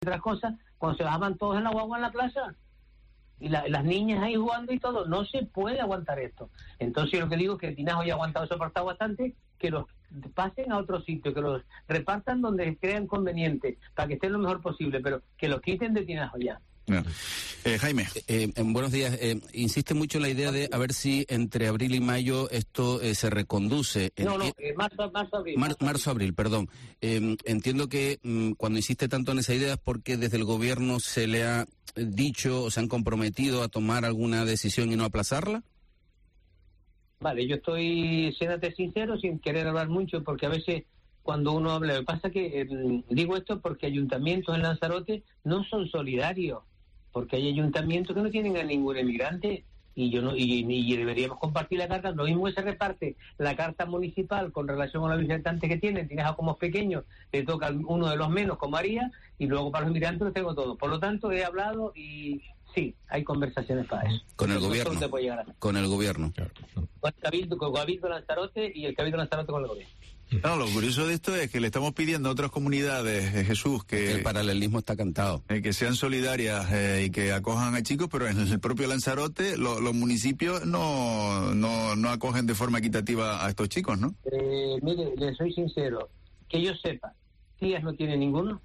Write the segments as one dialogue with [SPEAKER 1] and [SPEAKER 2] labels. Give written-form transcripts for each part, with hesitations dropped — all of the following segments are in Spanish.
[SPEAKER 1] otras cosas, cuando se bajaban todos en la guagua en la plaza y las niñas ahí jugando y todo. No se puede aguantar esto. Entonces lo que digo es que el Tinajo ya ha aguantado eso apartado bastante, que los pasen a otro sitio, que los repartan donde crean conveniente para que estén lo mejor posible, pero que los quiten de Tinajo ya.
[SPEAKER 2] Jaime.
[SPEAKER 3] Buenos días. Insiste mucho en la idea de a ver si entre abril y mayo esto se reconduce. Marzo-abril, perdón. Entiendo que cuando insiste tanto en esa idea es porque desde el gobierno se le ha dicho o se han comprometido a tomar alguna decisión y no aplazarla.
[SPEAKER 1] Vale, yo estoy, siéndote sincero, sin querer hablar mucho, porque a veces cuando uno habla, lo que pasa que digo esto porque ayuntamientos en Lanzarote no son solidarios, porque hay ayuntamientos que no tienen a ningún emigrante y deberíamos compartir la carta. Lo mismo que se reparte la carta municipal con relación a los visitantes que tienen, tienes a como pequeños, le toca uno de los menos como haría, y luego para los inmigrantes los tengo todos. Por lo tanto, he hablado y sí, hay conversaciones para eso.
[SPEAKER 3] Con el gobierno. Con el gobierno.
[SPEAKER 1] Con el Cabildo Lanzarote y el Cabildo Lanzarote con el gobierno.
[SPEAKER 2] No, lo curioso de esto es que le estamos pidiendo a otras comunidades, Jesús, que
[SPEAKER 3] el paralelismo está cantado,
[SPEAKER 2] que sean solidarias y que acojan a chicos, pero en el propio Lanzarote los municipios no acogen de forma equitativa a estos chicos, ¿no?
[SPEAKER 1] Mire, le soy sincero, que yo sepa, Tías no tiene ninguno,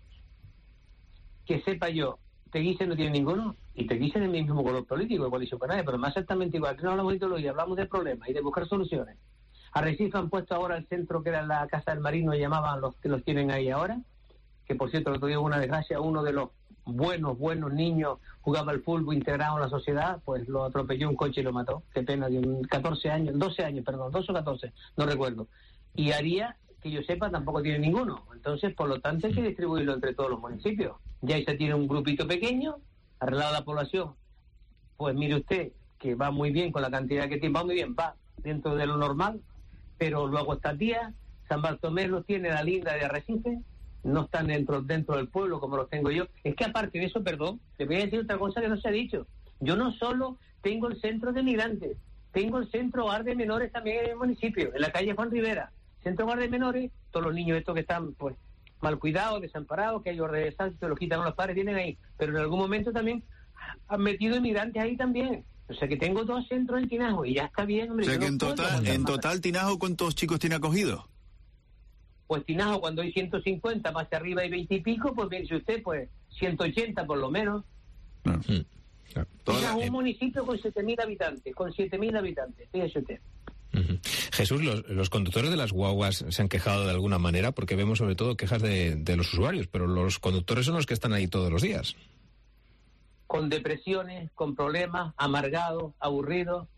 [SPEAKER 1] que sepa yo, Teguise no tiene ninguno, y Teguise es el mismo color político de Coalición Canaria, pero más exactamente igual, que no hablamos de ideología, hablamos de problemas y de buscar soluciones. A Recife han puesto ahora el centro que era la Casa del Marino, llamaban los que los tienen ahí ahora, que por cierto el otro día hubo una desgracia, uno de los buenos niños jugaba al fútbol integrado en la sociedad, pues lo atropelló un coche y lo mató. Qué pena, de 12 o 14, no recuerdo. Y Aría, que yo sepa, tampoco tiene ninguno. Entonces, por lo tanto, hay que distribuirlo entre todos los municipios. Ya ahí se tiene un grupito pequeño, arreglado la población. Pues mire usted, que va muy bien con la cantidad que tiene, va muy bien, va dentro de lo normal, pero luego está Tía, San Bartolomé los tiene la linda de Arrecife, no están dentro del pueblo como los tengo yo. Es que aparte de eso, perdón, te voy a decir otra cosa que no se ha dicho. Yo no solo tengo el centro de migrantes, tengo el centro hogar de menores también en el municipio, en la calle Juan Rivera. Centro hogar de menores, todos los niños estos que están pues mal cuidados, desamparados, que hay ordenados, se los quitan a los padres, tienen ahí. Pero en algún momento también han metido inmigrantes ahí también. O sea que tengo 2 centros en Tinajo y ya está bien, hombre.
[SPEAKER 2] O sea que en total Tinajo, ¿cuántos chicos tiene acogidos?
[SPEAKER 1] Pues Tinajo, cuando hay 150, más arriba hay 20 y pico, pues piense usted, pues 180 por lo menos.
[SPEAKER 2] No.
[SPEAKER 1] Tinajo es un municipio con 7.000 habitantes, fíjese usted.
[SPEAKER 4] Jesús, los conductores de las guaguas se han quejado de alguna manera, porque vemos sobre todo quejas de los usuarios, pero los conductores son los que están ahí todos los días.
[SPEAKER 1] Con depresiones, con problemas, amargados, aburridos.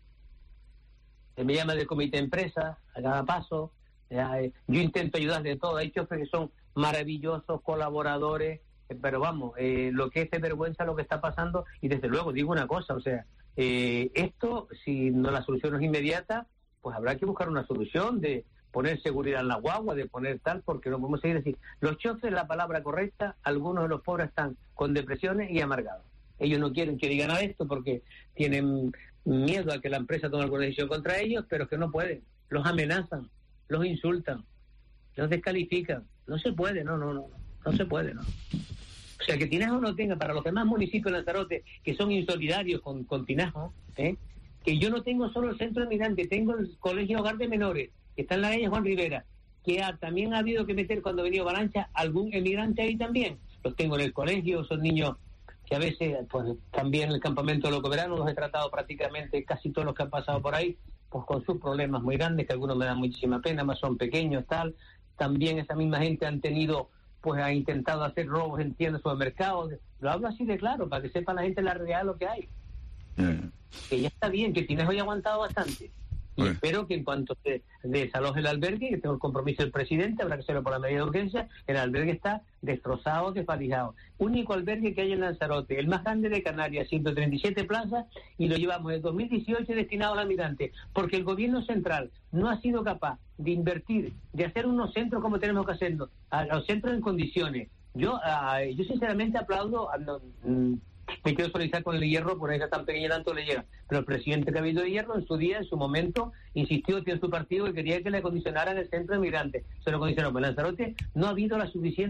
[SPEAKER 1] Se me llama del comité de empresa a cada paso. Yo intento ayudar de todo. Hay choferes que son maravillosos, colaboradores, pero vamos, lo que es de vergüenza lo que está pasando. Y desde luego digo una cosa, o sea, esto, si no la solución es inmediata, pues habrá que buscar una solución de poner seguridad en la guagua, de poner tal, porque no podemos seguir así. Los choferes, la palabra correcta, algunos de los pobres están con depresiones y amargados. Ellos no quieren que digan nada de esto porque tienen miedo a que la empresa tome alguna decisión contra ellos, pero que no pueden. Los amenazan, los insultan, los descalifican. No se puede, no se puede, no. O sea, que Tinajo no tenga, para los demás municipios de Lanzarote, que son insolidarios con Tinajo, que yo no tengo solo el centro de migrantes, tengo el colegio hogar de menores, que está en la calle Juan Rivera, que también ha habido que meter cuando ha venido Balancha algún emigrante ahí también. Los tengo en el colegio, son niños que a veces, pues también en el campamento de Loco Verano los he tratado prácticamente casi todos los que han pasado por ahí, pues con sus problemas muy grandes, que algunos me dan muchísima pena, más son pequeños, tal. También esa misma gente han tenido, pues ha intentado hacer robos en tiendas, supermercados. Lo hablo así de claro, para que sepa la gente la realidad de lo que hay. Que ya está bien, que Tinajo ya ha aguantado bastante. Y espero que en cuanto se desaloje el albergue, que tengo el compromiso del presidente, habrá que hacerlo por la medida de urgencia, el albergue está destrozado, desvalijado. Único albergue que hay en Lanzarote, el más grande de Canarias, 137 plazas, y lo llevamos desde 2018 destinado a los migrantes, porque el gobierno central no ha sido capaz de invertir, de hacer unos centros como tenemos que hacerlo, a los centros en condiciones. Yo sinceramente aplaudo, me quiero solicitar con el de Hierro, por esa tan pequeña tanto le llega, pero el presidente Cabildo de Hierro en su día, en su momento, insistió, tiene su partido, que quería que le acondicionaran el centro de migrantes. Se lo condicionó, pero en Lanzarote no ha habido la suficiente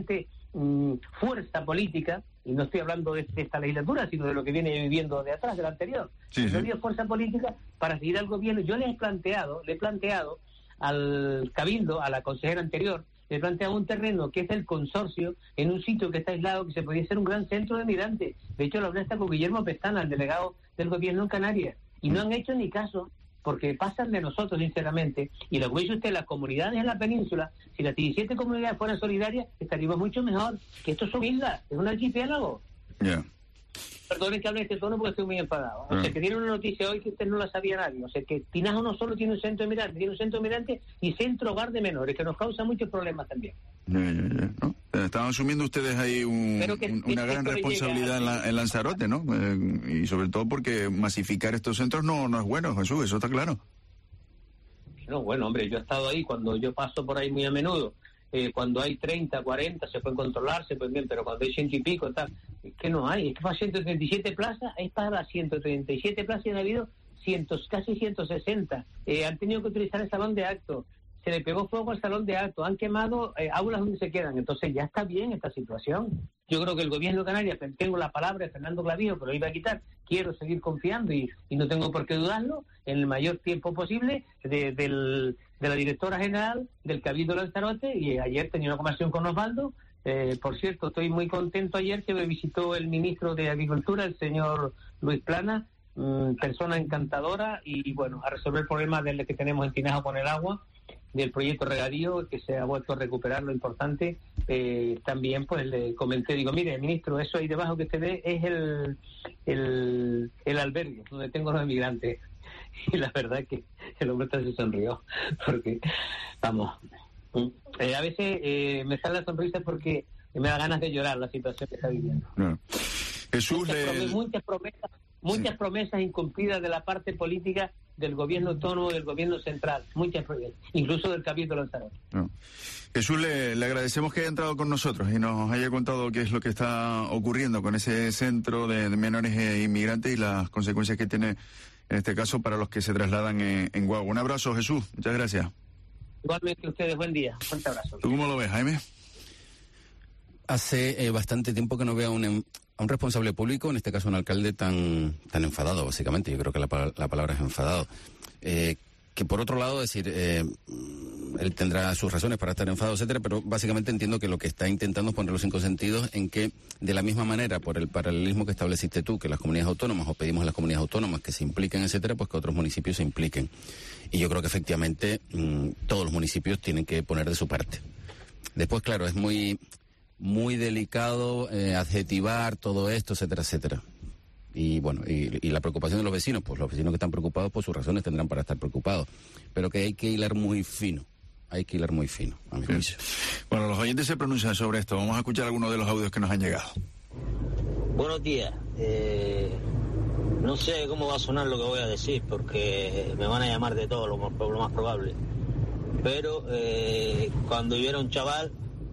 [SPEAKER 1] fuerza política, y no estoy hablando de esta legislatura, sino de lo que viene viviendo de atrás, de la anterior. No había fuerza política para seguir al gobierno. Yo le he planteado al Cabildo, a la consejera anterior, le he planteado un terreno que es el consorcio, en un sitio que está aislado, que se podría ser un gran centro de migrantes. De hecho, lo hablé hasta con Guillermo Pestana, el delegado del gobierno en Canarias, y no han hecho ni caso, porque pasan de nosotros, sinceramente. Y lo que dice usted, las comunidades en la península, si las 17 comunidades fueran solidarias, estaríamos mucho mejor. Que esto son islas, es un archipiélago. Perdonen que hable de este tono porque estoy muy enfadado. O sea, que tiene una noticia hoy que usted no la sabía nadie. O sea, que Tinajo no solo tiene un centro de migrantes, tiene un centro de migrantes y centro hogar de menores, que nos causa muchos problemas también.
[SPEAKER 2] ¿No? Estaban asumiendo ustedes ahí una gran responsabilidad en Lanzarote, ¿no? Y sobre todo porque masificar estos centros no es bueno, Jesús, eso está claro.
[SPEAKER 1] No, bueno, hombre, yo he estado ahí cuando yo paso por ahí muy a menudo. Cuando hay 30, 40, se pueden controlar, se pueden bien, pero cuando hay 100 y pico, tal, es que no hay. Es que para 137 plazas, es para 137 plazas y han habido casi 160. Han tenido que utilizar el salón de actos. Se le pegó fuego al salón de actos, han quemado aulas donde se quedan. Entonces ya está bien esta situación. Yo creo que el gobierno de Canarias, tengo la palabra de Fernando Clavijo, pero lo iba a quitar, quiero seguir confiando y no tengo por qué dudarlo, en el mayor tiempo posible, de la directora general del Cabildo de Lanzarote, y ayer tenía una conversación con Osvaldo. Por cierto, estoy muy contento ayer que me visitó el ministro de Agricultura, el señor Luis Plana, persona encantadora, y bueno, a resolver el problema del que tenemos en Tinajo con el agua, del proyecto regadío, que se ha vuelto a recuperar, lo importante. También pues le comenté, digo, mire, ministro, eso ahí debajo que usted ve es el albergue donde tengo los emigrantes. Y la verdad es que el hombre se sonrió, porque, vamos, a veces me sale la sonrisa porque me da ganas de llorar la situación que está viviendo.
[SPEAKER 2] Jesús,
[SPEAKER 1] muchas promesas incumplidas de la parte política del gobierno autónomo, del gobierno central, muchas promesas, incluso del Cabildo de Lanzarote.
[SPEAKER 2] Jesús, le agradecemos que haya entrado con nosotros y nos haya contado qué es lo que está ocurriendo con ese centro de menores e inmigrantes y las consecuencias que tiene en este caso para los que se trasladan en guagua. Un abrazo, Jesús, muchas gracias.
[SPEAKER 1] Igualmente ustedes, buen día, fuerte abrazo.
[SPEAKER 2] ¿Tú cómo lo ves, Jaime?
[SPEAKER 3] Hace bastante tiempo que no veo a un responsable público, en este caso un alcalde, tan enfadado, básicamente. Yo creo que la palabra es enfadado. Que por otro lado, decir, él tendrá sus razones para estar enfadado, etcétera, pero básicamente entiendo que lo que está intentando es poner los 5 sentidos en que, de la misma manera, por el paralelismo que estableciste tú, que las comunidades autónomas, o pedimos a las comunidades autónomas que se impliquen, etcétera, pues que otros municipios se impliquen. Y yo creo que efectivamente todos los municipios tienen que poner de su parte. Después, claro, es muy delicado adjetivar todo esto, etcétera, etcétera. Y bueno, y la preocupación de los vecinos, pues los vecinos que están preocupados, pues sus razones tendrán para estar preocupados. Pero que hay que hilar muy fino, a mi juicio.
[SPEAKER 2] Bueno, los oyentes se pronuncian sobre esto. Vamos a escuchar algunos de los audios que nos han llegado.
[SPEAKER 5] Buenos días. No sé cómo va a sonar lo que voy a decir, porque me van a llamar de todo, lo más probable. Pero cuando yo era un chaval,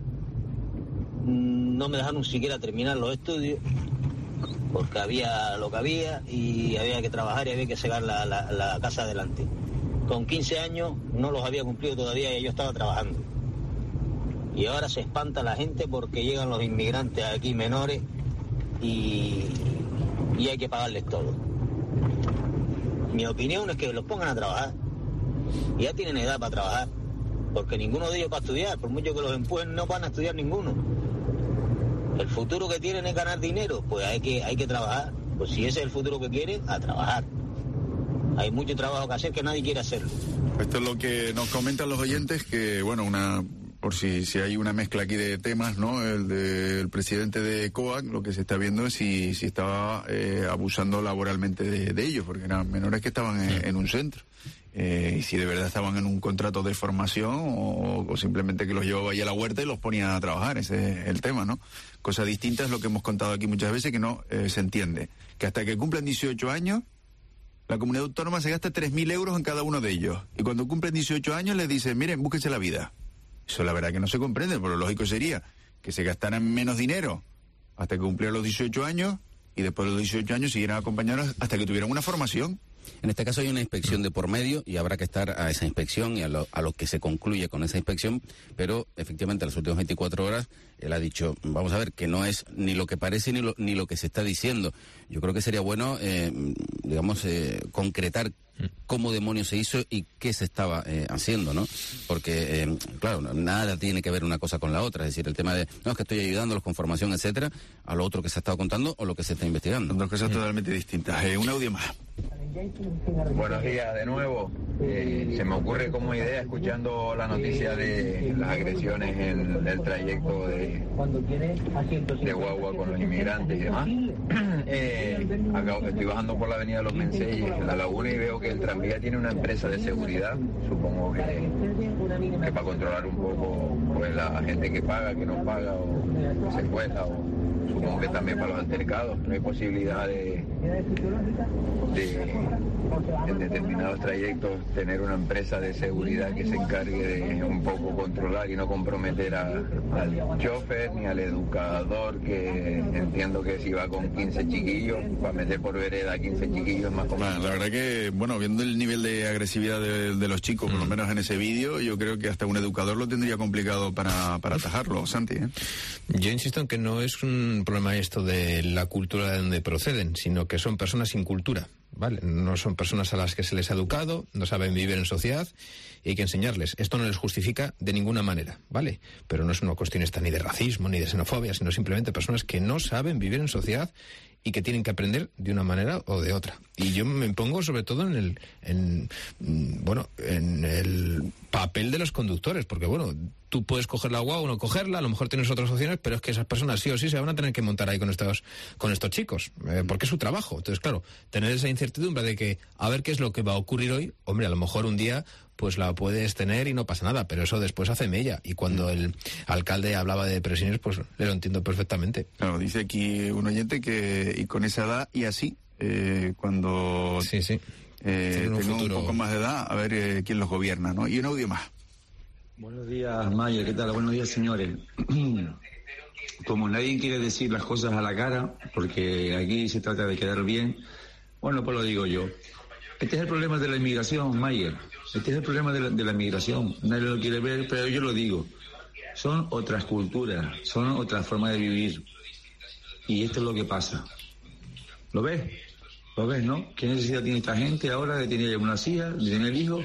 [SPEAKER 5] no me dejaron siquiera terminar los estudios, porque había lo que había y había que trabajar y había que sacar la casa adelante. Con 15 años no los había cumplido todavía y yo estaba trabajando. Y ahora se espanta la gente porque llegan los inmigrantes aquí menores y hay que pagarles todo. Mi opinión es que los pongan a trabajar. Ya tienen edad para trabajar, porque ninguno de ellos va a estudiar, por mucho que los empujen no van a estudiar ninguno. El futuro que tienen es ganar dinero, pues hay que trabajar. Pues si ese es el futuro que quieren, a trabajar. Hay mucho trabajo que hacer que nadie quiere hacerlo.
[SPEAKER 2] Esto es lo que nos comentan los oyentes, que bueno, por si hay una mezcla aquí de temas, ¿no? El del presidente de COAC, lo que se está viendo es si estaba abusando laboralmente de ellos, porque eran menores que estaban en un centro. Y si de verdad estaban en un contrato de formación o simplemente que los llevaba ahí a la huerta y los ponía a trabajar. Ese es el tema, ¿no? Cosa distinta es lo que hemos contado aquí muchas veces, que no se entiende. Que hasta que cumplen 18 años, la comunidad autónoma se gasta 3.000 euros en cada uno de ellos. Y cuando cumplen 18 años les dicen, miren, búsquense la vida. Eso la verdad que no se comprende, pero lo lógico sería que se gastaran menos dinero hasta que cumplieran los 18 años y después de los 18 años siguieran acompañados hasta que tuvieran una formación.
[SPEAKER 3] En este caso hay una inspección de por medio y habrá que estar a esa inspección y a lo que se concluye con esa inspección, pero efectivamente en las últimas 24 horas él ha dicho, vamos a ver, que no es ni lo que parece ni lo que se está diciendo. Yo creo que sería bueno, concretar cómo demonios se hizo y qué se estaba haciendo, ¿no? Porque, claro, nada tiene que ver una cosa con la otra. Es decir, el tema de, no, es que estoy ayudándolos con formación, etcétera, a lo otro que se ha estado contando o lo que se está investigando.
[SPEAKER 2] Son dos cosas totalmente distintas. Un audio más.
[SPEAKER 6] Buenos días de nuevo. Se me ocurre como idea, escuchando la noticia de las agresiones en el trayecto de guagua con los inmigrantes y demás. Acá estoy bajando por la avenida de los Menceyes, en la Laguna, y veo que el tranvía tiene una empresa de seguridad, supongo que para controlar un poco pues la gente que paga, que no paga o se cuesta, o supongo que también para los altercados. No hay posibilidad de en determinados trayectos tener una empresa de seguridad que se encargue de un poco controlar y no comprometer al chofer ni al educador, que entiendo que si va con 15 chiquillos, para meter por vereda 15 chiquillos es más complicado.
[SPEAKER 2] La verdad que, bueno, viendo el nivel de agresividad de los chicos, por lo menos en ese vídeo, yo creo que hasta un educador lo tendría complicado para atajarlo, Santi, ¿eh?
[SPEAKER 4] Yo insisto en que no es un problema esto de la cultura de donde proceden, sino que son personas sin cultura, ¿vale? No son personas a las que se les ha educado, no saben vivir en sociedad y hay que enseñarles. Esto no les justifica de ninguna manera, ¿vale? Pero no es una cuestión esta ni de racismo ni de xenofobia, sino simplemente personas que no saben vivir en sociedad y que tienen que aprender de una manera o de otra. Y yo me pongo sobre todo en el papel de los conductores, porque bueno, tú puedes coger la guagua o no cogerla, a lo mejor tienes otras opciones, pero es que esas personas sí o sí se van a tener que montar ahí con estos chicos, porque es su trabajo. Entonces, claro, tener esa incertidumbre de que a ver qué es lo que va a ocurrir hoy, hombre, a lo mejor un día pues la puedes tener y no pasa nada, pero eso después hace mella. Y cuando el alcalde hablaba de depresiones, pues le lo entiendo perfectamente.
[SPEAKER 2] Claro, dice aquí un oyente que y con esa edad y así, cuando tengo un poco más de edad, a ver quién los gobierna, ¿no? Y un audio más.
[SPEAKER 7] Buenos días, Mayer, ¿qué tal? Buenos días, señores. Como nadie quiere decir las cosas a la cara, porque aquí se trata de quedar bien, bueno, pues lo digo yo. Este es el problema de la inmigración, Mayer. Este es el problema de la inmigración. Nadie lo quiere ver, pero yo lo digo. Son otras culturas, son otras formas de vivir. Y esto es lo que pasa. ¿Lo ves? ¿Lo ves, no? ¿Qué necesidad tiene esta gente ahora de tener una hija, de tener hijos,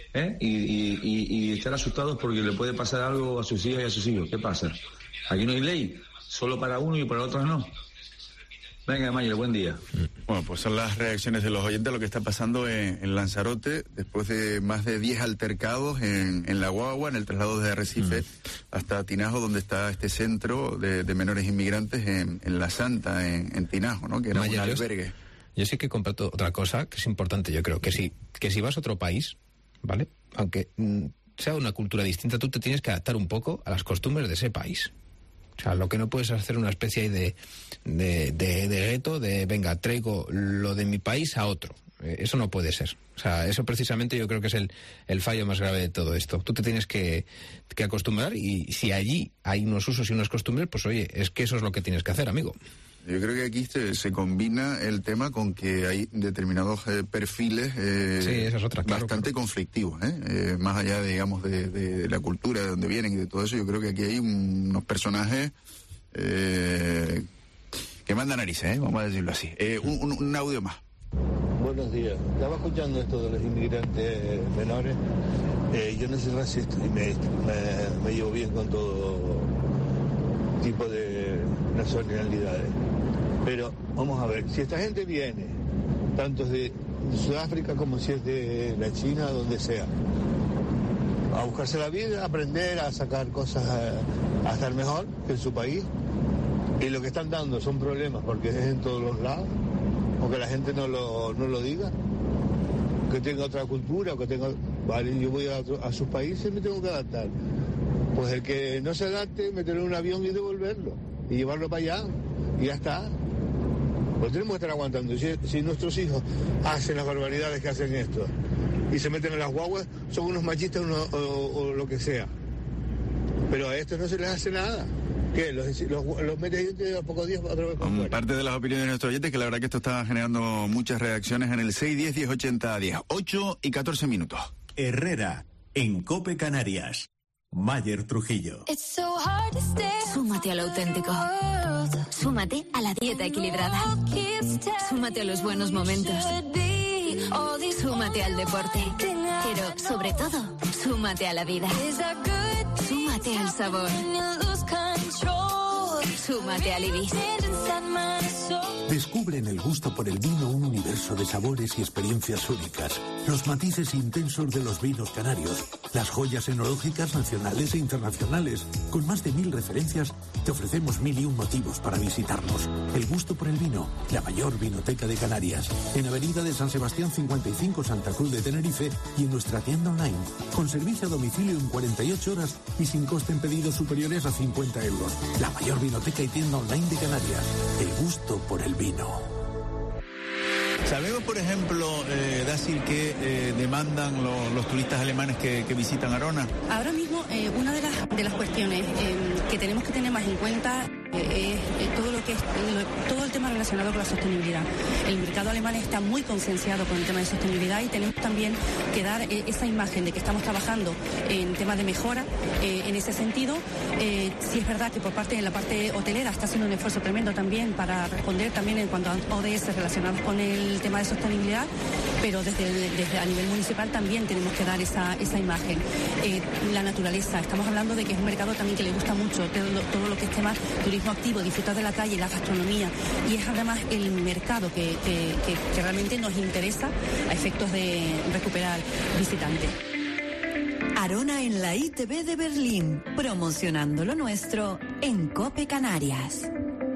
[SPEAKER 7] y estar asustados porque le puede pasar algo a sus hijas y a sus hijos? ¿Qué pasa? Aquí no hay ley, solo para uno y para otros no. Venga, Mayer, buen día.
[SPEAKER 2] Bueno, pues son las reacciones de los oyentes a lo que está pasando en Lanzarote, después de más de 10 altercados en la guagua, en el traslado desde Arrecife hasta Tinajo, donde está este centro de menores inmigrantes en La Santa, en Tinajo, ¿no? Que era un albergue.
[SPEAKER 4] Yo sí que comparto otra cosa que es importante. Yo creo que si vas a otro país, ¿vale? Aunque sea una cultura distinta, tú te tienes que adaptar un poco a las costumbres de ese país. O sea, lo que no puedes hacer una especie de gueto, de venga, traigo lo de mi país a otro. Eso no puede ser. O sea, eso precisamente yo creo que es el fallo más grave de todo esto. Tú te tienes que acostumbrar, y si allí hay unos usos y unas costumbres, pues oye, es que eso es lo que tienes que hacer, amigo.
[SPEAKER 2] Yo creo que aquí se combina el tema con que hay determinados perfiles
[SPEAKER 4] sí, esa es otra,
[SPEAKER 2] bastante conflictivos, más allá, digamos, de la cultura, de donde vienen y de todo eso. Yo creo que aquí hay unos personajes que mandan narices, vamos a decirlo así. Un audio más.
[SPEAKER 8] Buenos días. Estaba escuchando esto de los inmigrantes menores. Yo no soy racista y me llevo bien con todo tipo de nacionalidades. Pero vamos a ver, si esta gente viene, tanto es de Sudáfrica como si es de la China, donde sea, a buscarse la vida, a aprender, a sacar cosas, a estar mejor que en su país, y lo que están dando son problemas porque es en todos los lados, o que la gente no lo diga, que tenga otra cultura, o que tenga... Vale, yo voy a sus países y me tengo que adaptar. Pues el que no se adapte, meterlo en un avión y devolverlo, y llevarlo para allá, y ya está. Pues tenemos que estar aguantando. Si nuestros hijos hacen las barbaridades que hacen esto, y se meten en las guaguas, son unos machistas o lo que sea. Pero a estos no se les hace nada. ¿Qué? Los metes de a pocos días otra vez por fuera.
[SPEAKER 2] Parte de las opiniones de nuestros oyentes, que la verdad que esto está generando muchas reacciones en el 610-1080-10. 8:14.
[SPEAKER 9] Herrera, en COPE Canarias. Mayer Trujillo.
[SPEAKER 10] Súmate al auténtico. Súmate a la dieta equilibrada. Súmate a los buenos momentos. Súmate al deporte. Pero, sobre todo, súmate a la vida. Súmate al sabor. Súmate al Ibis.
[SPEAKER 9] Descubre en el gusto por el vino un universo de sabores y experiencias únicas. Los matices intensos de los vinos canarios. Las joyas enológicas nacionales e internacionales. Con más de 1000 referencias, te ofrecemos 1001 motivos para visitarnos. El gusto por el vino, la mayor vinoteca de Canarias. En Avenida de San Sebastián 55, Santa Cruz de Tenerife, y en nuestra tienda online. Con servicio a domicilio en 48 horas y sin coste en pedidos superiores a 50 euros. La mayor vinoteca y tienda online de Canarias. El gusto por el vino.
[SPEAKER 2] Sabemos, por ejemplo, Dacil, que demandan los turistas alemanes que visitan Arona.
[SPEAKER 11] Ahora mismo, una de las cuestiones que tenemos que tener más en cuenta es todo el tema relacionado con la sostenibilidad. El mercado alemán está muy concienciado con el tema de sostenibilidad y tenemos también que dar esa imagen de que estamos trabajando en temas de mejora en ese sentido. Sí es verdad que en la parte hotelera está haciendo un esfuerzo tremendo también para responder también en cuanto a ODS relacionados con el tema de sostenibilidad, pero desde a nivel municipal también tenemos que dar esa imagen. La naturaleza, estamos hablando de que es un mercado también que le gusta mucho todo lo que es tema turismo activo, disfrutar de la calle, la gastronomía, y es además el mercado que realmente nos interesa a efectos de recuperar visitantes.
[SPEAKER 10] Arona en la ITV de Berlín, promocionando lo nuestro en COPE Canarias.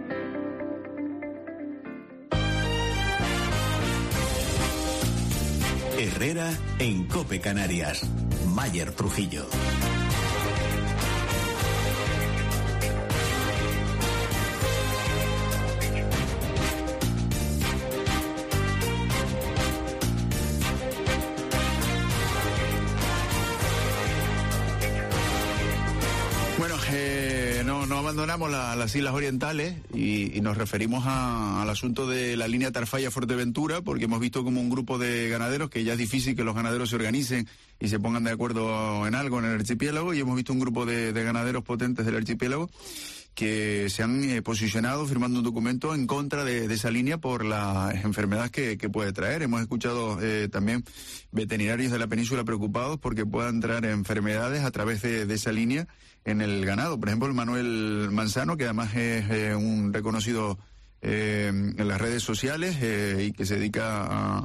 [SPEAKER 9] Herrera, en COPE Canarias. Mayer Trujillo.
[SPEAKER 2] No abandonamos las Islas Orientales y nos referimos al asunto de la línea Tarfaya-Fuerteventura, porque hemos visto como un grupo de ganaderos, que ya es difícil que los ganaderos se organicen y se pongan de acuerdo en algo en el archipiélago, y hemos visto un grupo de ganaderos potentes del archipiélago que se han posicionado firmando un documento en contra de esa línea por las enfermedades que puede traer. Hemos escuchado también veterinarios de la península preocupados porque puedan traer enfermedades a través de esa línea en el ganado. Por ejemplo, el Manuel Manzano, que además es un reconocido en las redes sociales y que se dedica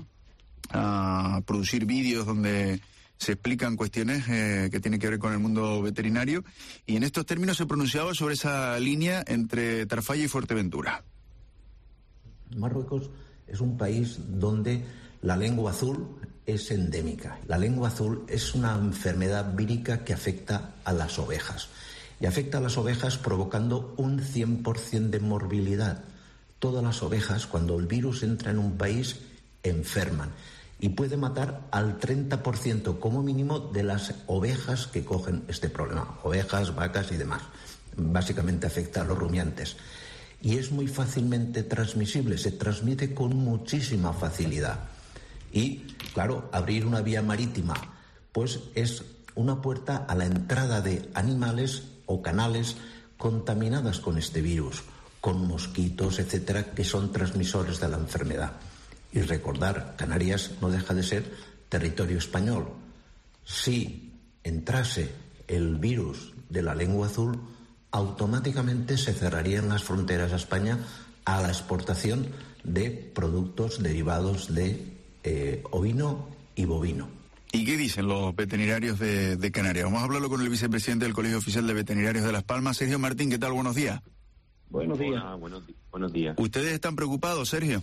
[SPEAKER 2] a producir vídeos donde se explican cuestiones que tienen que ver con el mundo veterinario, y en estos términos se pronunciaba sobre esa línea entre Tarfaya y Fuerteventura.
[SPEAKER 12] Marruecos es un país donde la lengua azul es endémica. La lengua azul es una enfermedad vírica que afecta a las ovejas, y afecta a las ovejas provocando un 100% de morbilidad. Todas las ovejas, cuando el virus entra en un país, enferman, y puede matar al 30% como mínimo de las ovejas que cogen este problema, ovejas, vacas y demás. Básicamente afecta a los rumiantes. Y es muy fácilmente transmisible, se transmite con muchísima facilidad. Y, claro, abrir una vía marítima, pues es una puerta a la entrada de animales o canales contaminadas con este virus, con mosquitos, etcétera, que son transmisores de la enfermedad. Y recordar, Canarias no deja de ser territorio español. Si entrase el virus de la lengua azul, automáticamente se cerrarían las fronteras a España a la exportación de productos derivados de ovino y bovino.
[SPEAKER 2] ¿Y qué dicen los veterinarios de Canarias? Vamos a hablarlo con el vicepresidente del Colegio Oficial de Veterinarios de Las Palmas, Sergio Martín. ¿Qué tal? Buenos días.
[SPEAKER 13] Buenos días.
[SPEAKER 6] Hola, buenos días.
[SPEAKER 2] ¿Ustedes están preocupados, Sergio?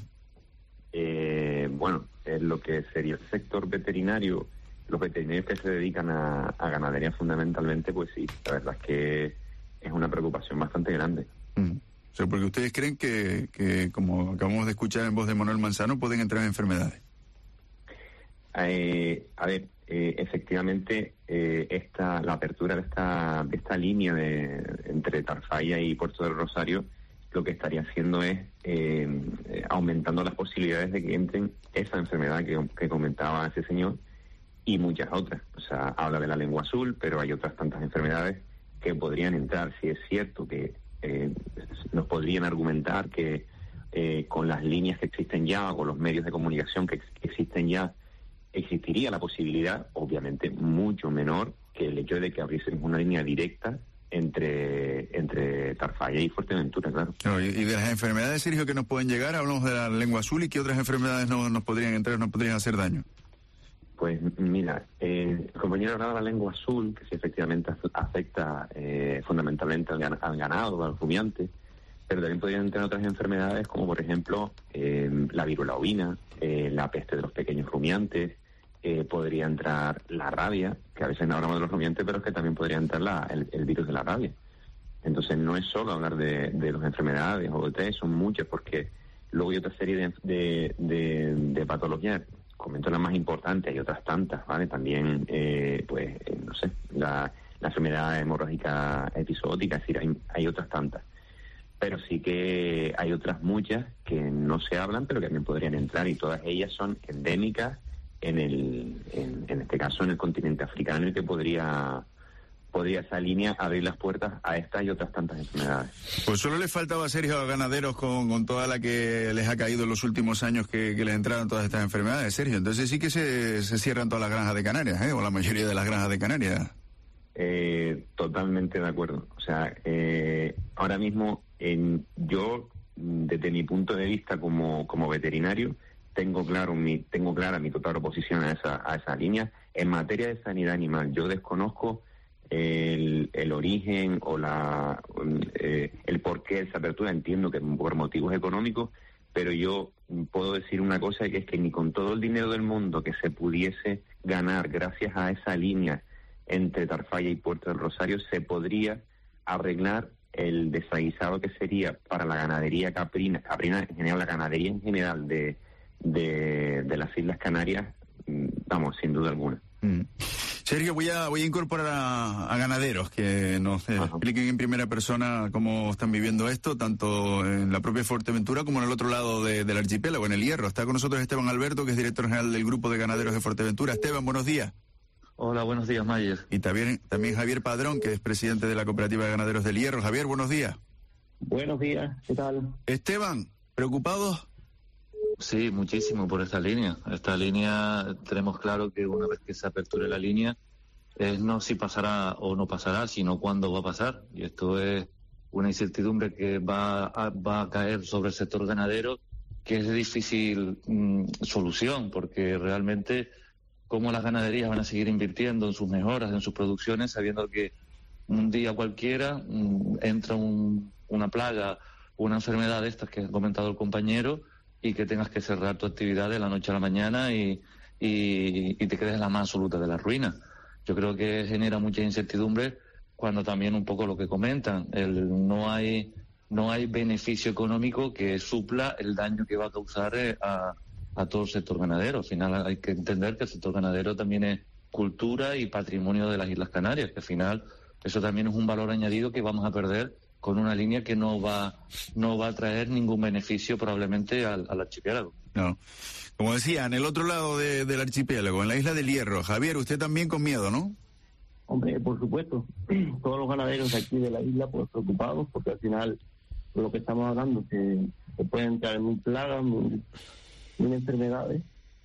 [SPEAKER 6] Bueno, en lo que sería el sector veterinario, los veterinarios que se dedican a ganadería fundamentalmente, pues sí, la verdad es que es una preocupación bastante grande.
[SPEAKER 2] O sea, porque ustedes creen que, como acabamos de escuchar en voz de Manuel Manzano, pueden entrar enfermedades.
[SPEAKER 6] A ver,
[SPEAKER 13] efectivamente la apertura de esta línea entre Tarfaya y Puerto del Rosario lo que estaría haciendo es aumentando las posibilidades de que entren esa enfermedad que comentaba ese señor y muchas otras. O sea, habla de la lengua azul, pero hay otras tantas enfermedades que podrían entrar. Si es cierto que nos podrían argumentar que con las líneas que existen ya o con los medios de comunicación que existen ya existiría la posibilidad, obviamente mucho menor que el hecho de que abriésemos una línea directa entre Tarfaya y Fuerteventura, claro.
[SPEAKER 2] Y de las enfermedades, Sergio, que nos pueden llegar, hablamos de la lengua azul, ¿y qué otras enfermedades nos podrían entrar, nos podrían hacer daño?
[SPEAKER 13] Pues mira, el compañero hablaba de la lengua azul, que sí efectivamente afecta fundamentalmente al ganado, al rumiante, pero también podrían entrar otras enfermedades como por ejemplo la viruela ovina, la peste de los pequeños rumiantes, podría entrar la rabia, que a veces no hablamos de los rumiantes, pero es que también podría entrar el virus de la rabia. Entonces no es solo hablar de las enfermedades o de test, son muchas, porque luego hay otra serie de patologías. Comento las más importantes, hay otras tantas, ¿vale? También, no sé, la enfermedad hemorrágica episódica, es decir, hay otras tantas. Pero sí que hay otras muchas que no se hablan, pero que también podrían entrar, y todas ellas son endémicas en este caso en el continente africano, en el que podría esa línea abrir las puertas a estas y otras tantas enfermedades.
[SPEAKER 2] Pues solo les faltaba, Sergio, a ganaderos con toda la que les ha caído en los últimos años que les entraron todas estas enfermedades, Sergio. Entonces sí que se cierran todas las granjas de Canarias, o la mayoría de las granjas de Canarias.
[SPEAKER 13] Totalmente de acuerdo. O sea, ahora mismo yo, desde mi punto de vista como veterinario, tengo clara mi total oposición a esa línea. En materia de sanidad animal, yo desconozco el origen o el porqué de esa apertura. Entiendo que por motivos económicos, pero yo puedo decir una cosa, que es que ni con todo el dinero del mundo que se pudiese ganar gracias a esa línea entre Tarfaya y Puerto del Rosario se podría arreglar el desaguisado que sería para la ganadería caprina en general, la ganadería en general de las Islas Canarias, vamos, sin duda alguna.
[SPEAKER 2] Sergio, voy a incorporar a ganaderos que nos expliquen en primera persona cómo están viviendo esto, tanto en la propia Fuerteventura como en el otro lado del archipiélago, en el Hierro. Está con nosotros Esteban Alberto, que es director general del Grupo de Ganaderos de Fuerteventura. Esteban, buenos días.
[SPEAKER 14] Hola, buenos días, Mayer.
[SPEAKER 2] Y también Javier Padrón, que es presidente de la Cooperativa de Ganaderos del Hierro. Javier, buenos días.
[SPEAKER 15] Buenos días, ¿qué tal?
[SPEAKER 2] Esteban, ¿preocupados?
[SPEAKER 14] Sí, muchísimo por esta línea. Esta línea tenemos claro que una vez que se aperture la línea, es no si pasará o no pasará, sino cuándo va a pasar. Y esto es una incertidumbre que va a caer sobre el sector ganadero, que es de difícil solución, porque realmente cómo las ganaderías van a seguir invirtiendo en sus mejoras, en sus producciones, sabiendo que un día cualquiera entra una plaga, una enfermedad de estas que ha comentado el compañero, y que tengas que cerrar tu actividad de la noche a la mañana y te quedes en la más absoluta de la ruina. Yo creo que genera mucha incertidumbre cuando también un poco lo que comentan, no hay beneficio económico que supla el daño que va a causar a todo el sector ganadero. Al final hay que entender que el sector ganadero también es cultura y patrimonio de las Islas Canarias, que al final eso también es un valor añadido que vamos a perder con una línea que no va a traer ningún beneficio probablemente al archipiélago.
[SPEAKER 2] No. Como decía, en el otro lado del archipiélago, en la isla del Hierro. Javier, usted también con miedo, ¿no?
[SPEAKER 15] Hombre, por supuesto. Todos los ganaderos aquí de la isla, pues preocupados, porque al final, de lo que estamos hablando, que se pueden traer mil plagas, mil enfermedades,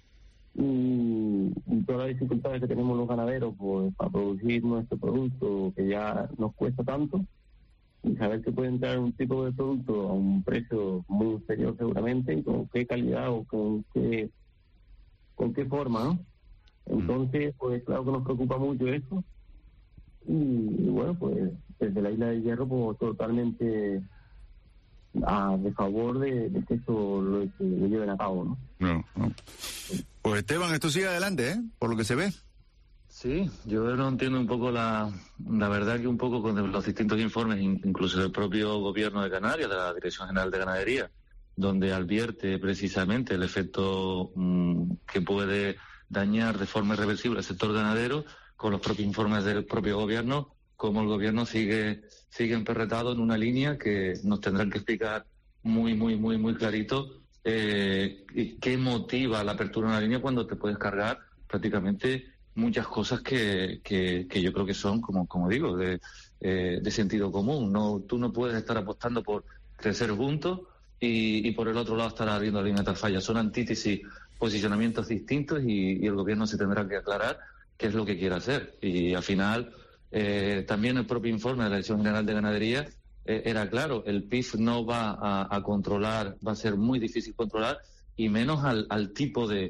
[SPEAKER 15] y todas las dificultades que tenemos los ganaderos pues para producir nuestro producto, que ya nos cuesta tanto, y saber que pueden traer un tipo de producto a un precio muy inferior seguramente, y con qué calidad o con qué forma, ¿no? Entonces, pues claro que nos preocupa mucho eso, y bueno, pues desde la Isla del Hierro, pues totalmente de favor de que eso lo lleven a cabo, ¿no?
[SPEAKER 2] No. Pues Esteban, esto sigue adelante, por lo que se ve.
[SPEAKER 14] Sí, yo no entiendo un poco la verdad que un poco con los distintos informes, incluso del propio gobierno de Canarias, de la Dirección General de Ganadería, donde advierte precisamente el efecto que puede dañar de forma irreversible al sector ganadero, con los propios informes del propio gobierno, como el gobierno sigue emperretado en una línea que nos tendrán que explicar muy clarito qué motiva la apertura de una línea cuando te puedes cargar prácticamente muchas cosas que yo creo que son, como digo, de sentido común. Tú no puedes estar apostando por crecer juntos y por el otro lado estar abriendo la línea de Tafalla. Son antítesis, posicionamientos distintos y el gobierno se tendrá que aclarar qué es lo que quiere hacer. Y al final, también el propio informe de la Dirección General de Ganadería era claro, el PIF no va a controlar, va a ser muy difícil controlar, y menos al tipo de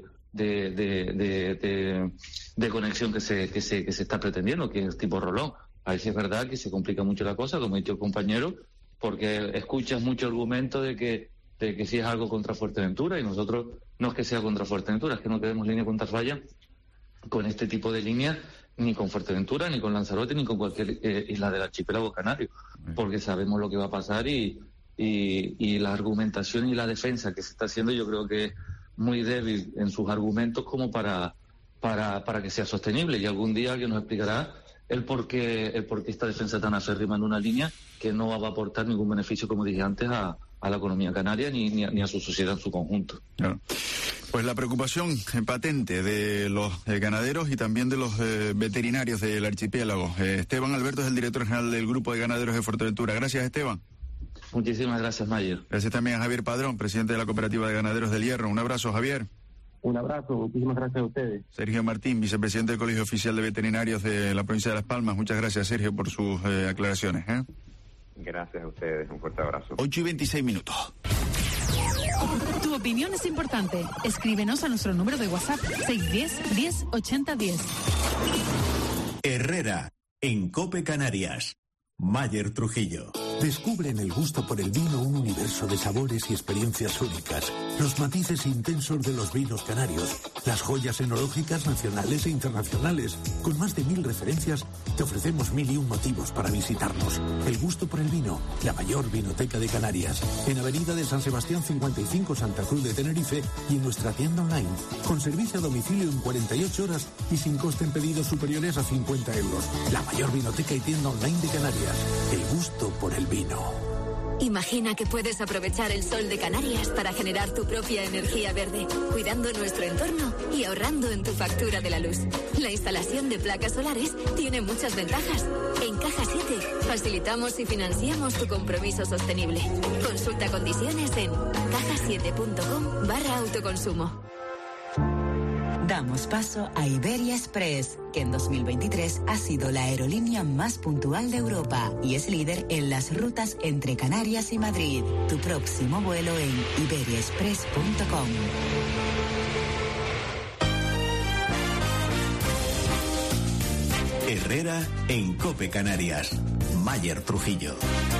[SPEAKER 14] conexión que se está pretendiendo, que es tipo rolón. Ahí sí es verdad que se complica mucho la cosa, como ha dicho el compañero, porque escuchas mucho argumento de que sí es algo contra Fuerteventura, y nosotros no es que sea contra Fuerteventura, es que no queremos línea con Tafalla con este tipo de líneas, ni con Fuerteventura, ni con Lanzarote, ni con cualquier isla del archipiélago canario, porque sabemos lo que va a pasar y la argumentación y la defensa que se está haciendo yo creo que es muy débil en sus argumentos como para que sea sostenible, y algún día alguien nos explicará el por qué esta defensa tan acérrima en una línea que no va a aportar ningún beneficio, como dije antes, a la economía canaria ni a su sociedad en su conjunto.
[SPEAKER 2] Claro. Pues la preocupación patente de los ganaderos y también de los veterinarios del archipiélago. Esteban Alberto es el director general del Grupo de Ganaderos de Fuerteventura. Gracias, Esteban.
[SPEAKER 14] Muchísimas gracias, Mayer.
[SPEAKER 2] Gracias también a Javier Padrón, presidente de la Cooperativa de Ganaderos del Hierro. Un abrazo, Javier.
[SPEAKER 15] Un abrazo, muchísimas gracias a ustedes.
[SPEAKER 2] Sergio Martín, vicepresidente del Colegio Oficial de Veterinarios de la provincia de Las Palmas. Muchas gracias, Sergio, por sus aclaraciones.
[SPEAKER 13] Gracias a ustedes, un fuerte abrazo.
[SPEAKER 2] 8:26.
[SPEAKER 16] Tu opinión es importante. Escríbenos a nuestro número de WhatsApp 610 10 80 10.
[SPEAKER 9] Herrera, en COPE Canarias. Mayer Trujillo. Descubre en el gusto por el vino un universo de sabores y experiencias únicas. Los matices intensos de los vinos canarios, las joyas enológicas nacionales e internacionales. Con más de 1000 referencias, te ofrecemos 1001 motivos para visitarnos. El gusto por el vino, la mayor vinoteca de Canarias. En Avenida de San Sebastián 55, Santa Cruz de Tenerife, y en nuestra tienda online. Con servicio a domicilio en 48 horas y sin coste en pedidos superiores a 50 euros. La mayor vinoteca y tienda online de Canarias. El gusto por el vino.
[SPEAKER 10] Imagina que puedes aprovechar el sol de Canarias para generar tu propia energía verde, cuidando nuestro entorno y ahorrando en tu factura de la luz. La instalación de placas solares tiene muchas ventajas. En Caja 7 facilitamos y financiamos tu compromiso sostenible. Consulta condiciones en caja7.com/autoconsumo.
[SPEAKER 17] Damos paso a Iberia Express, que en 2023 ha sido la aerolínea más puntual de Europa y es líder en las rutas entre Canarias y Madrid. Tu próximo vuelo en iberiaexpress.com.
[SPEAKER 9] Herrera, en COPE Canarias. Mayer Trujillo.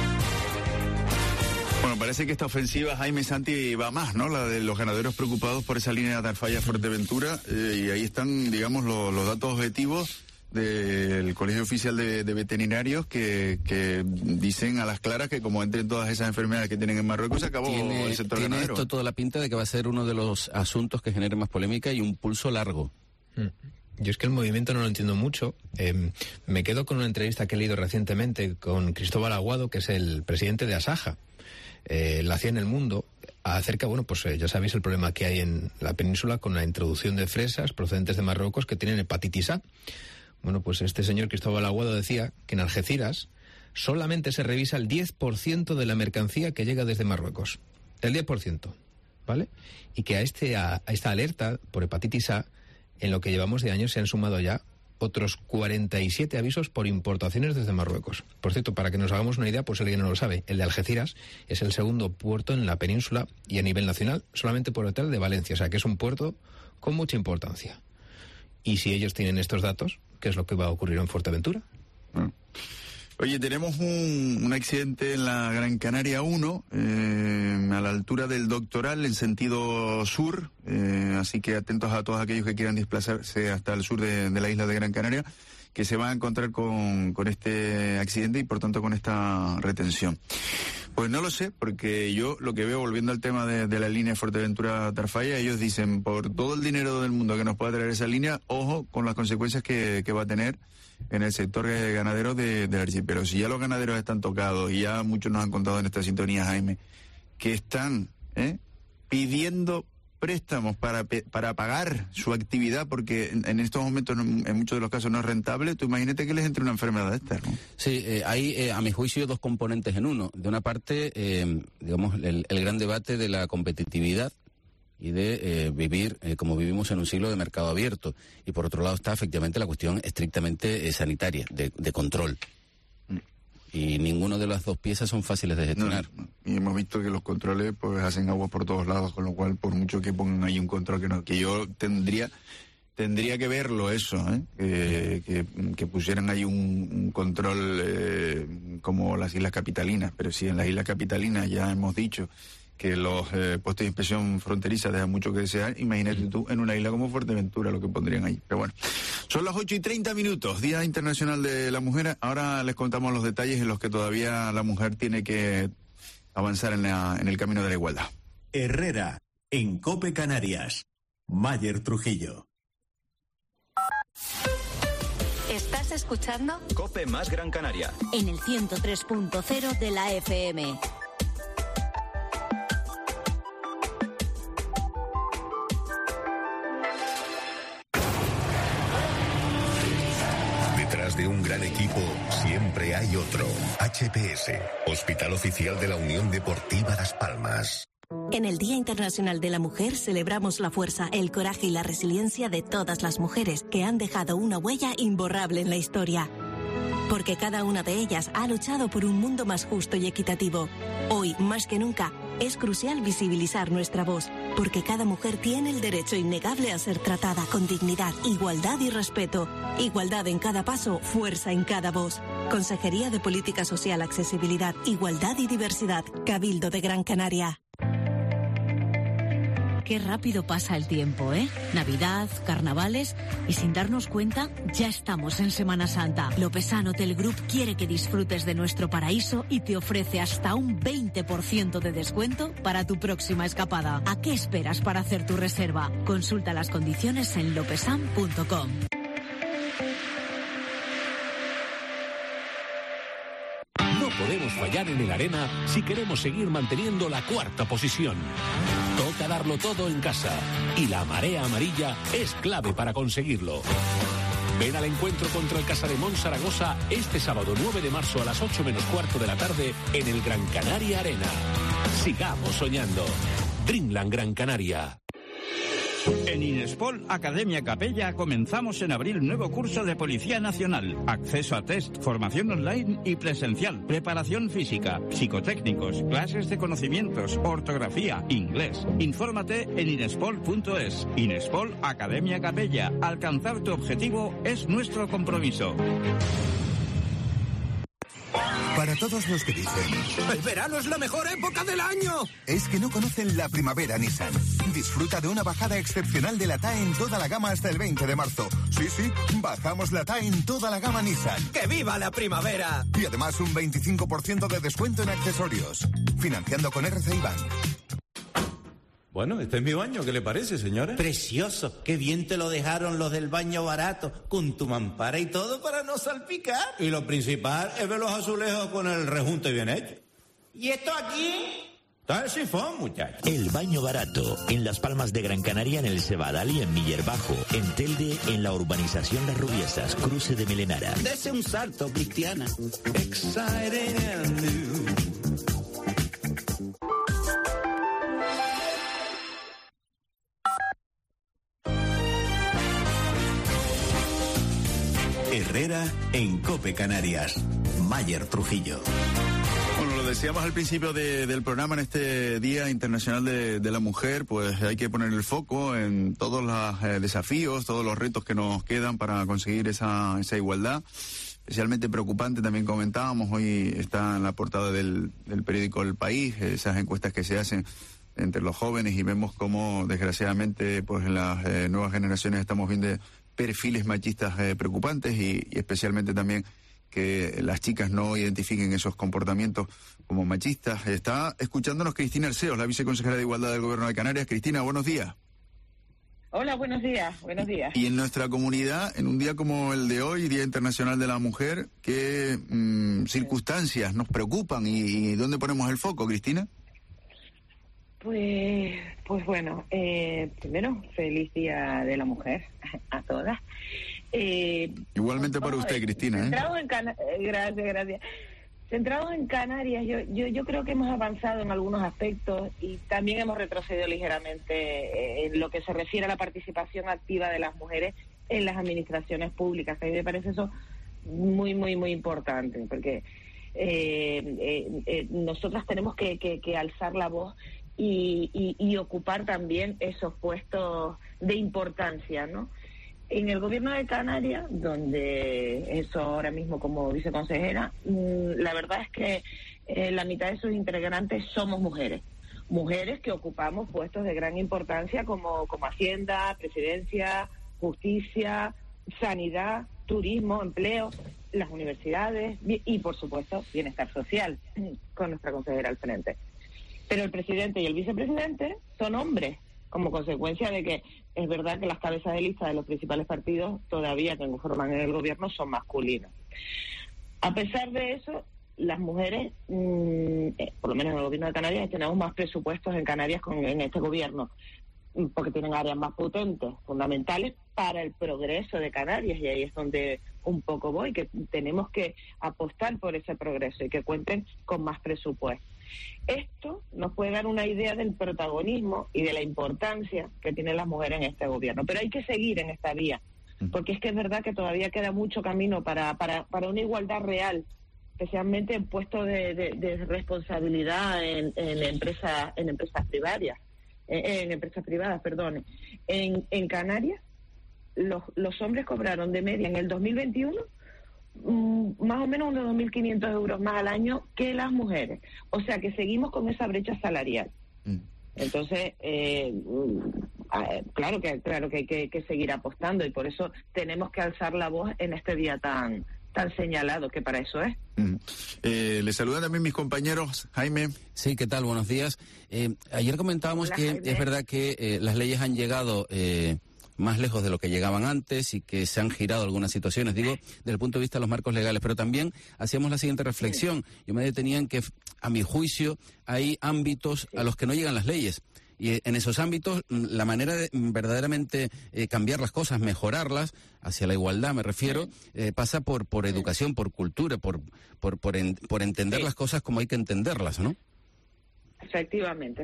[SPEAKER 2] Bueno, parece que esta ofensiva, Jaime Santi, va más, ¿no? La de los ganaderos preocupados por esa línea de Tafalla-Fuerteventura, y ahí están, digamos, los datos objetivos del Colegio Oficial de Veterinarios que dicen a las claras que como entren todas esas enfermedades que tienen en Marruecos, se acabó el sector ganadero.
[SPEAKER 3] Tiene esto toda la pinta de que va a ser uno de los asuntos que genere más polémica y un pulso largo.
[SPEAKER 4] Yo es que el movimiento no lo entiendo mucho. Me quedo con una entrevista que he leído recientemente con Cristóbal Aguado, que es el presidente de Asaja. La hacía en El Mundo acerca, bueno, pues ya sabéis el problema que hay en la península con la introducción de fresas procedentes de Marruecos que tienen hepatitis A. Bueno, pues este señor Cristóbal Aguado decía que en Algeciras solamente se revisa el 10% de la mercancía que llega desde Marruecos. El 10%, ¿vale? Y que a esta alerta por hepatitis A, en lo que llevamos de años se han sumado ya otros 47 avisos por importaciones desde Marruecos. Por cierto, para que nos hagamos una idea, pues alguien no lo sabe, el de Algeciras es el segundo puerto en la península y a nivel nacional, solamente por detrás de Valencia, o sea que es un puerto con mucha importancia. Y si ellos tienen estos datos, ¿qué es lo que va a ocurrir en Fuerteventura?
[SPEAKER 2] Oye, tenemos un accidente en la Gran Canaria 1, a la altura del Doctoral, en sentido sur, así que atentos a todos aquellos que quieran desplazarse hasta el sur de la isla de Gran Canaria, que se van a encontrar con este accidente y por tanto con esta retención. Pues no lo sé, porque yo lo que veo, volviendo al tema de la línea Fuerteventura-Tarfaya, ellos dicen, por todo el dinero del mundo que nos pueda traer esa línea, ojo con las consecuencias que va a tener en el sector ganadero del archipiélago. Si ya los ganaderos están tocados, y ya muchos nos han contado en esta sintonía, Jaime, que están pidiendo préstamos para pagar su actividad, porque en estos momentos en muchos de los casos no es rentable. Tú imagínate que les entre una enfermedad de esta, ¿no?
[SPEAKER 3] Sí, hay a mi juicio dos componentes en uno. De una parte, digamos, el gran debate de la competitividad y de vivir como vivimos en un siglo de mercado abierto. Y por otro lado está efectivamente la cuestión estrictamente sanitaria, de control. Y ninguno de las dos piezas son fáciles de gestionar.
[SPEAKER 2] No. Y hemos visto que los controles pues hacen agua por todos lados, con lo cual por mucho que pongan ahí un control que yo tendría que verlo eso, que pusieran ahí un control como las Islas Capitalinas. Pero si en las Islas Capitalinas ya hemos dicho que los puestos de inspección fronteriza dejan mucho que desear, imagínate tú en una isla como Fuerteventura lo que pondrían ahí. Pero bueno, son las 8:30, Día Internacional de la Mujer. Ahora les contamos los detalles en los que todavía la mujer tiene que avanzar en el camino de la igualdad.
[SPEAKER 18] Herrera, en COPE Canarias. Mayer Trujillo.
[SPEAKER 19] ¿Estás escuchando?
[SPEAKER 20] COPE más Gran Canaria.
[SPEAKER 19] En el 103.0 de la FM.
[SPEAKER 21] Detrás de un gran equipo siempre hay otro. HPS, Hospital Oficial de la Unión Deportiva Las Palmas.
[SPEAKER 22] En el Día Internacional de la Mujer celebramos la fuerza, el coraje y la resiliencia de todas las mujeres que han dejado una huella imborrable en la historia. Porque cada una de ellas ha luchado por un mundo más justo y equitativo. Hoy, más que nunca, es crucial visibilizar nuestra voz, porque cada mujer tiene el derecho innegable a ser tratada con dignidad, igualdad y respeto. Igualdad en cada paso, fuerza en cada voz. Consejería de Política Social, Accesibilidad, Igualdad y Diversidad, Cabildo de Gran Canaria.
[SPEAKER 23] Qué rápido pasa el tiempo, ¿eh? Navidad, carnavales y sin darnos cuenta ya estamos en Semana Santa. Lopesan Hotel Group quiere que disfrutes de nuestro paraíso y te ofrece hasta un 20% de descuento para tu próxima escapada. ¿A qué esperas para hacer tu reserva? Consulta las condiciones en lopesan.com.
[SPEAKER 9] No podemos fallar en el Arena si queremos seguir manteniendo la cuarta posición. Toca darlo todo en casa y la marea amarilla es clave para conseguirlo. Ven al encuentro contra el Casademont Zaragoza este sábado 9 de marzo a las 8:15 de la tarde en el Gran Canaria Arena. Sigamos soñando. Dreamland Gran Canaria.
[SPEAKER 24] En Inespol Academia Capella comenzamos en abril nuevo curso de Policía Nacional. Acceso a test, formación online y presencial, preparación física, psicotécnicos, clases de conocimientos, ortografía, inglés. Infórmate en inespol.es. Inespol Academia Capella. Alcanzar tu objetivo es nuestro compromiso.
[SPEAKER 25] Para todos los que dicen
[SPEAKER 26] ¡el verano es la mejor época del año!
[SPEAKER 25] Es que no conocen la primavera Nissan. Disfruta de una bajada excepcional de la TAE en toda la gama hasta el 20 de marzo. Sí, bajamos la TAE en toda la gama Nissan.
[SPEAKER 26] ¡Que viva la primavera!
[SPEAKER 25] Y además un 25% de descuento en accesorios. Financiando con RCI Bank.
[SPEAKER 27] Bueno, este es mi baño, ¿qué le parece, señora?
[SPEAKER 28] Precioso, qué bien te lo dejaron los del baño barato, con tu mampara y todo para no salpicar.
[SPEAKER 27] Y lo principal es ver los azulejos con el rejunte bien hecho.
[SPEAKER 28] ¿Y esto aquí?
[SPEAKER 27] Está el sifón, muchacho.
[SPEAKER 29] El baño barato, en Las Palmas de Gran Canaria, en el Cebadal y en Miller Bajo. En Telde, en la urbanización Las Rubiesas, cruce de Melenara.
[SPEAKER 28] Dese un salto, Cristiana.
[SPEAKER 27] Exciting and new.
[SPEAKER 18] Herrera en COPE Canarias. Mayer Trujillo.
[SPEAKER 2] Bueno, lo decíamos al principio del programa, en este Día Internacional de la Mujer, pues hay que poner el foco en todos los desafíos, todos los retos que nos quedan para conseguir esa igualdad. Especialmente preocupante, también comentábamos, hoy está en la portada del periódico El País, esas encuestas que se hacen entre los jóvenes y vemos cómo desgraciadamente pues en las nuevas generaciones estamos
[SPEAKER 1] perfiles machistas preocupantes y especialmente también que las chicas no identifiquen esos comportamientos como machistas. Está escuchándonos Cristina Arceos, la viceconsejera de Igualdad del Gobierno de Canarias. Cristina, buenos días.
[SPEAKER 5] Hola, buenos días, buenos días.
[SPEAKER 1] Y en nuestra comunidad, en un día como el de hoy, Día Internacional de la Mujer, ¿qué circunstancias nos preocupan y dónde ponemos el foco, Cristina?
[SPEAKER 5] Pues bueno, primero, feliz Día de la Mujer a todas.
[SPEAKER 1] Igualmente para usted, Cristina.
[SPEAKER 5] Gracias. Centrados en Canarias, yo creo que hemos avanzado en algunos aspectos y también hemos retrocedido ligeramente en lo que se refiere a la participación activa de las mujeres en las administraciones públicas. A mí me parece eso muy, muy, muy importante, porque nosotras tenemos que alzar la voz y ocupar también esos puestos de importancia, ¿no? En el gobierno de Canarias, donde eso ahora mismo como viceconsejera, la verdad es que la mitad de sus integrantes somos mujeres que ocupamos puestos de gran importancia como Hacienda, Presidencia, Justicia, Sanidad, Turismo, Empleo, las universidades y, por supuesto, Bienestar Social, con nuestra consejera al frente. Pero el presidente y el vicepresidente son hombres, como consecuencia de que es verdad que las cabezas de lista de los principales partidos todavía que forman en el gobierno son masculinos. A pesar de eso, las mujeres, por lo menos en el gobierno de Canarias, tenemos más presupuestos en Canarias en este gobierno, porque tienen áreas más potentes, fundamentales para el progreso de Canarias, y ahí es donde un poco voy, que tenemos que apostar por ese progreso y que cuenten con más presupuesto. Esto nos puede dar una idea del protagonismo y de la importancia que tienen las mujeres en este gobierno, pero hay que seguir en esta vía, porque es que es verdad que todavía queda mucho camino para una igualdad real, especialmente en puestos de responsabilidad en empresas privadas. En Canarias, los hombres cobraron de media en el 2021 más o menos unos 2.500 euros más al año que las mujeres. O sea que seguimos con esa brecha salarial. Entonces, claro que hay que seguir apostando, y por eso tenemos que alzar la voz en este día tan señalado, que para eso es.
[SPEAKER 1] Le saludan también mis compañeros. Jaime.
[SPEAKER 3] Sí, ¿qué tal? Buenos días. Ayer comentábamos que Jaime. Es verdad que las leyes han llegado más lejos de lo que llegaban antes y que se han girado algunas situaciones, digo, desde el punto de vista de los marcos legales, pero también hacíamos la siguiente reflexión. Yo me detenía en que, a mi juicio, hay ámbitos a los que no llegan las leyes. Y en esos ámbitos, la manera de verdaderamente cambiar las cosas, mejorarlas, hacia la igualdad me refiero, pasa por educación, por cultura, por entender las cosas como hay que entenderlas, ¿no?
[SPEAKER 5] Efectivamente.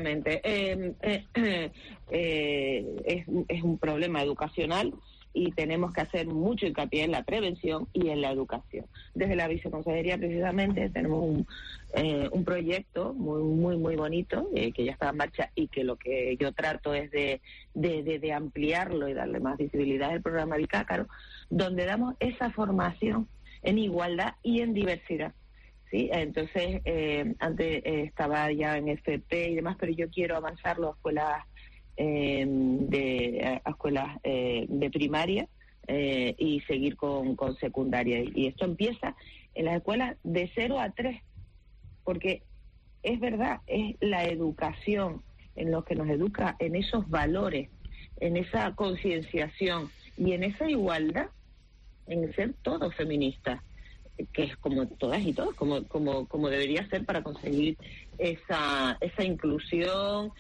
[SPEAKER 5] Es un problema educacional y tenemos que hacer mucho hincapié en la prevención y en la educación. Desde la viceconsejería, precisamente, tenemos un proyecto muy bonito que ya está en marcha, y que lo que yo trato es de ampliarlo y darle más visibilidad al programa Bicácaro, donde damos esa formación en igualdad y en diversidad. Sí, entonces antes estaba ya en FP y demás, pero yo quiero avanzarlo a escuelas de primaria y seguir con secundaria. Y esto empieza en las escuelas de 0 a 3, porque es verdad, es la educación en lo que nos educa, en esos valores, en esa concienciación y en esa igualdad, en ser todos feministas, que es como todas y todos, como debería ser, para conseguir esa inclusión,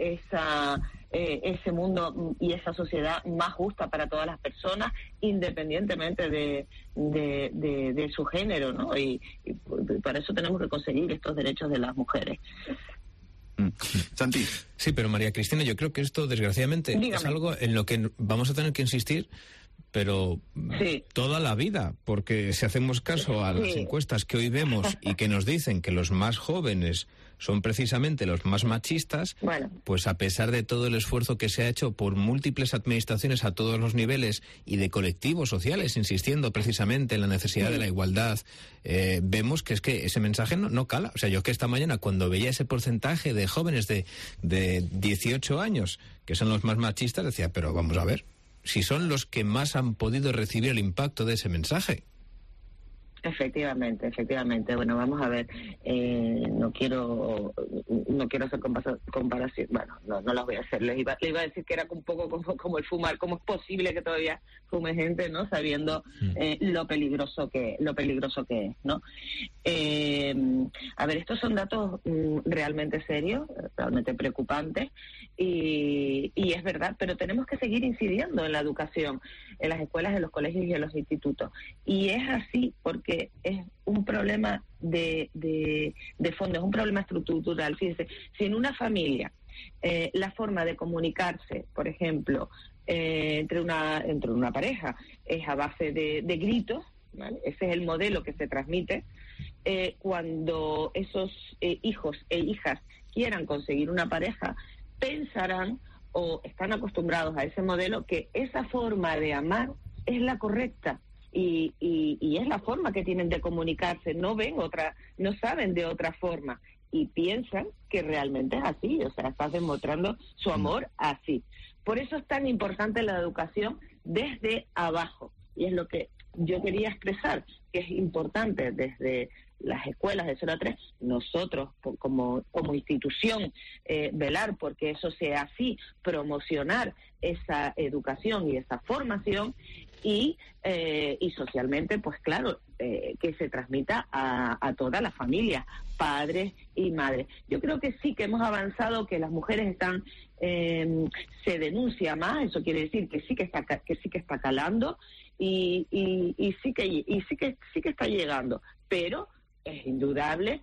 [SPEAKER 5] ese mundo y esa sociedad más justa para todas las personas, independientemente de su género, ¿no? Y para eso tenemos que conseguir estos derechos de las mujeres.
[SPEAKER 1] Santi.
[SPEAKER 4] Sí, pero María Cristina, yo creo que esto, desgraciadamente, es algo en lo que vamos a tener que insistir, pero toda la vida, porque si hacemos caso a las encuestas que hoy vemos y que nos dicen que los más jóvenes son precisamente los más machistas, pues a pesar de todo el esfuerzo que se ha hecho por múltiples administraciones a todos los niveles y de colectivos sociales, insistiendo precisamente en la necesidad de la igualdad, vemos que es que ese mensaje no cala. O sea, yo que esta mañana, cuando veía ese porcentaje de jóvenes de 18 años, que son los más machistas, decía, pero vamos a ver, si son los que más han podido recibir el impacto de ese mensaje.
[SPEAKER 5] Efectivamente. Bueno, vamos a ver. No quiero hacer comparación. Bueno, no las voy a hacer. Le iba a decir que era un poco como el fumar. ¿Cómo es posible que todavía fume gente, no? Sabiendo lo peligroso que es, ¿no? A ver, estos son datos realmente serios, realmente preocupantes, y es verdad, pero tenemos que seguir incidiendo en la educación, en las escuelas, en los colegios y en los institutos. Y es así porque es un problema de fondo, es un problema estructural. Fíjense, si en una familia la forma de comunicarse, por ejemplo, entre una pareja es a base de gritos, ¿vale? Ese es el modelo que se transmite. Cuando esos hijos e hijas quieran conseguir una pareja, pensarán o están acostumbrados a ese modelo que esa forma de amar es la correcta. Y es la forma que tienen de comunicarse, no saben de otra forma y piensan que realmente es así, o sea, estás demostrando su amor así. Por eso es tan importante la educación desde abajo, y es lo que yo quería expresar, que es importante desde las escuelas de 0 a 3, nosotros como institución velar porque eso sea así, promocionar esa educación y esa formación, y socialmente, pues claro, que se transmita a toda la familia, padres y madres. Yo creo que sí que hemos avanzado, que las mujeres están, se denuncia más, eso quiere decir que sí que está calando y sí que está llegando, pero es indudable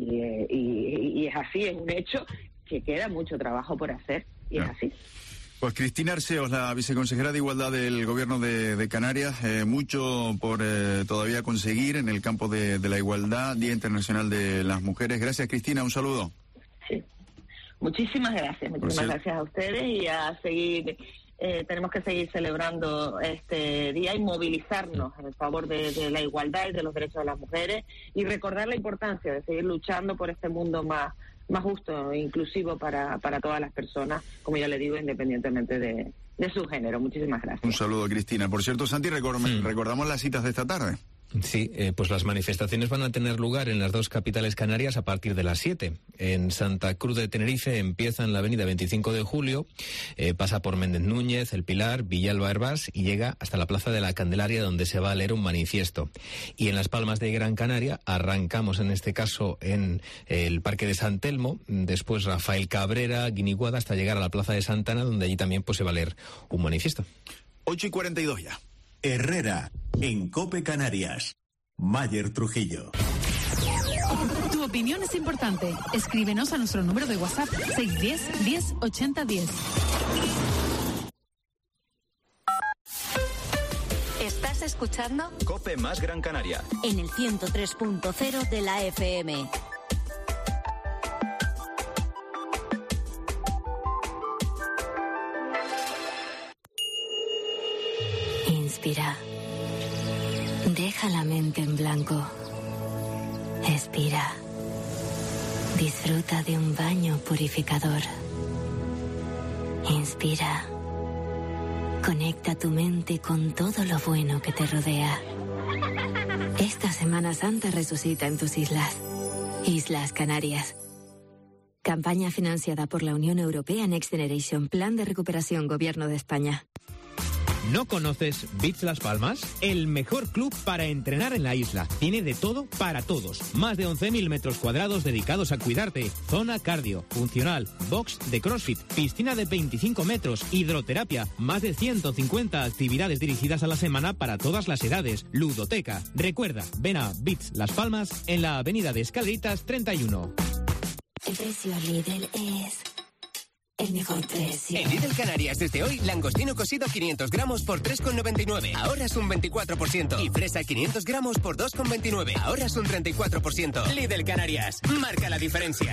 [SPEAKER 5] y es así, es un hecho que queda mucho trabajo por hacer, y es así.
[SPEAKER 1] Pues Cristina Arseos, la viceconsejera de Igualdad del Gobierno de Canarias, mucho por todavía conseguir en el campo de la igualdad, Día Internacional de las Mujeres. Gracias, Cristina, un saludo.
[SPEAKER 5] Sí, muchísimas gracias a ustedes, y a seguir, tenemos que seguir celebrando este día y movilizarnos en favor de la igualdad y de los derechos de las mujeres, y recordar la importancia de seguir luchando por este mundo más justo e inclusivo para todas las personas, como ya le digo, independientemente de su género. Muchísimas gracias.
[SPEAKER 1] Un saludo, Cristina. Por cierto, Santi, recordamos las citas de esta tarde.
[SPEAKER 4] Sí, pues las manifestaciones van a tener lugar en las dos capitales canarias a partir de las 7. En Santa Cruz de Tenerife empieza en la avenida 25 de Julio, pasa por Méndez Núñez, El Pilar, Villalba Hervás y llega hasta la Plaza de la Candelaria, donde se va a leer un manifiesto. Y en Las Palmas de Gran Canaria arrancamos en este caso en el Parque de San Telmo, después Rafael Cabrera, Guiniguada, hasta llegar a la Plaza de Santana, donde allí también pues se va a leer un manifiesto.
[SPEAKER 1] 8:42 ya.
[SPEAKER 18] Herrera, en COPE Canarias. Mayer Trujillo.
[SPEAKER 16] Tu opinión es importante. Escríbenos a nuestro número de WhatsApp 610 10 80 10.
[SPEAKER 19] ¿Estás escuchando?
[SPEAKER 6] COPE más Gran Canaria.
[SPEAKER 19] En el 103.0 de la FM.
[SPEAKER 22] Inspira. Deja la mente en blanco. Expira. Disfruta de un baño purificador. Inspira. Conecta tu mente con todo lo bueno que te rodea. Esta Semana Santa resucita en tus islas. Islas Canarias. Campaña financiada por la Unión Europea Next Generation, Plan de Recuperación Gobierno de España.
[SPEAKER 7] ¿No conoces Beach Las Palmas? El mejor club para entrenar en la isla. Tiene de todo para todos. Más de 11.000 metros cuadrados dedicados a cuidarte. Zona cardio, funcional, box de CrossFit, piscina de 25 metros, hidroterapia. Más de 150 actividades dirigidas a la semana para todas las edades. Ludoteca. Recuerda, ven a Beach Las Palmas en la avenida de Escaleritas 31.
[SPEAKER 22] El precio Lidl es... el mejor precio.
[SPEAKER 8] En Lidl Canarias desde hoy, langostino cocido 500 gramos por 3,99. Ahorras un 24%. Y fresa 500 gramos por 2,29. Ahorras un 34%. Lidl Canarias. Marca la diferencia.